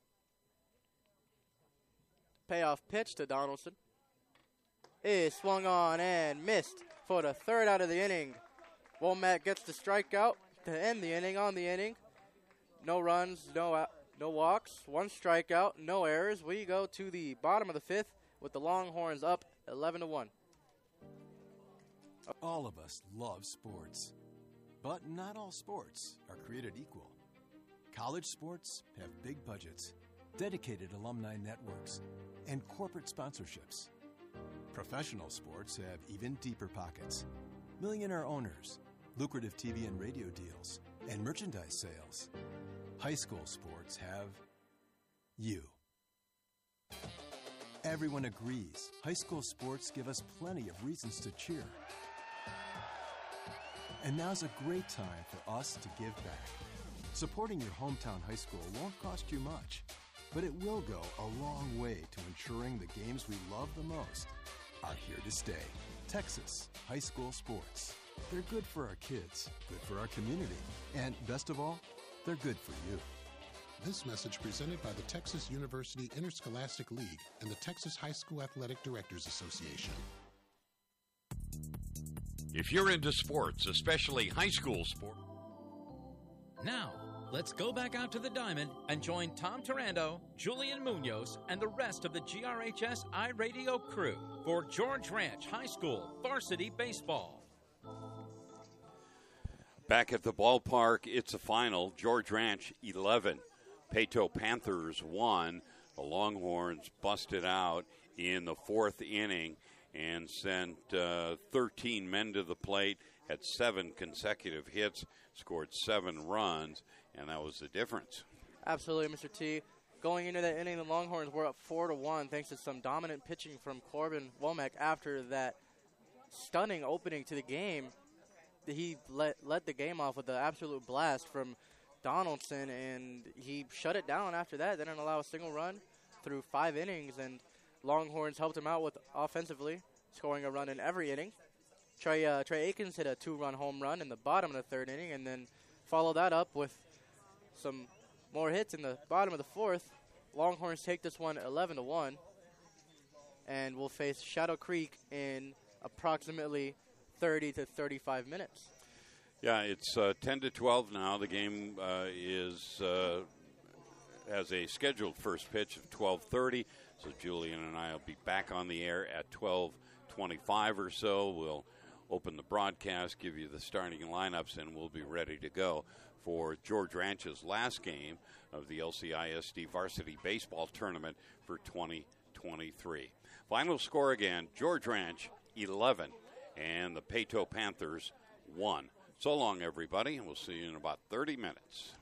Payoff pitch to Donaldson is swung on and missed for the third out of the inning. Womack gets the strikeout to end the inning on the inning. No runs, no out, no walks, one strikeout, no errors. We go to the bottom of the fifth with the Longhorns up eleven to one. All of us love sports, but not all sports are created equal. College sports have big budgets, dedicated alumni networks, and corporate sponsorships. Professional sports have even deeper pockets. Millionaire owners, lucrative T V and radio deals, and merchandise sales. High school sports have you. Everyone agrees high school sports give us plenty of reasons to cheer. And now's a great time for us to give back. Supporting your hometown high school won't cost you much, but it will go a long way to ensuring the games we love the most are here to stay. Texas high school sports. They're good for our kids, good for our community, and best of all, they're good for you. This message presented by the Texas University Interscholastic League and the Texas High School Athletic Directors Association. If you're into sports, especially high school sports. Now, let's go back out to the diamond and join Tom Tarando, Julian Munoz, and the rest of the G R H S iRadio crew for George Ranch High School Varsity Baseball. Back at the ballpark, it's a final. George Ranch eleven, Payto Panthers one. The Longhorns busted out in the fourth inning and sent uh, thirteen men to the plate, had seven consecutive hits, scored seven runs, and that was the difference. Absolutely, Mister T. Going into that inning, the Longhorns were up four to one thanks to some dominant pitching from Corbin Womack after that stunning opening to the game. He let, led the game off with an absolute blast from Donaldson, and he shut it down after that. Didn't allow a single run through five innings, and Longhorns helped him out with offensively, scoring a run in every inning. Trey, uh, Trey Aikens hit a two-run home run in the bottom of the third inning, and then followed that up with some more hits in the bottom of the fourth. Longhorns take this one eleven to one, and will face Shadow Creek in approximately thirty to thirty-five minutes. Yeah, it's uh, ten to twelve now. The game uh, is uh, has a scheduled first pitch of twelve thirty. So Julian and I will be back on the air at twelve twenty-five or so. We'll open the broadcast, give you the starting lineups, and we'll be ready to go for George Ranch's last game of the L C I S D Varsity Baseball Tournament for twenty twenty-three. Final score again, George Ranch eleven and the Peyto Panthers one. So long, everybody, and we'll see you in about thirty minutes.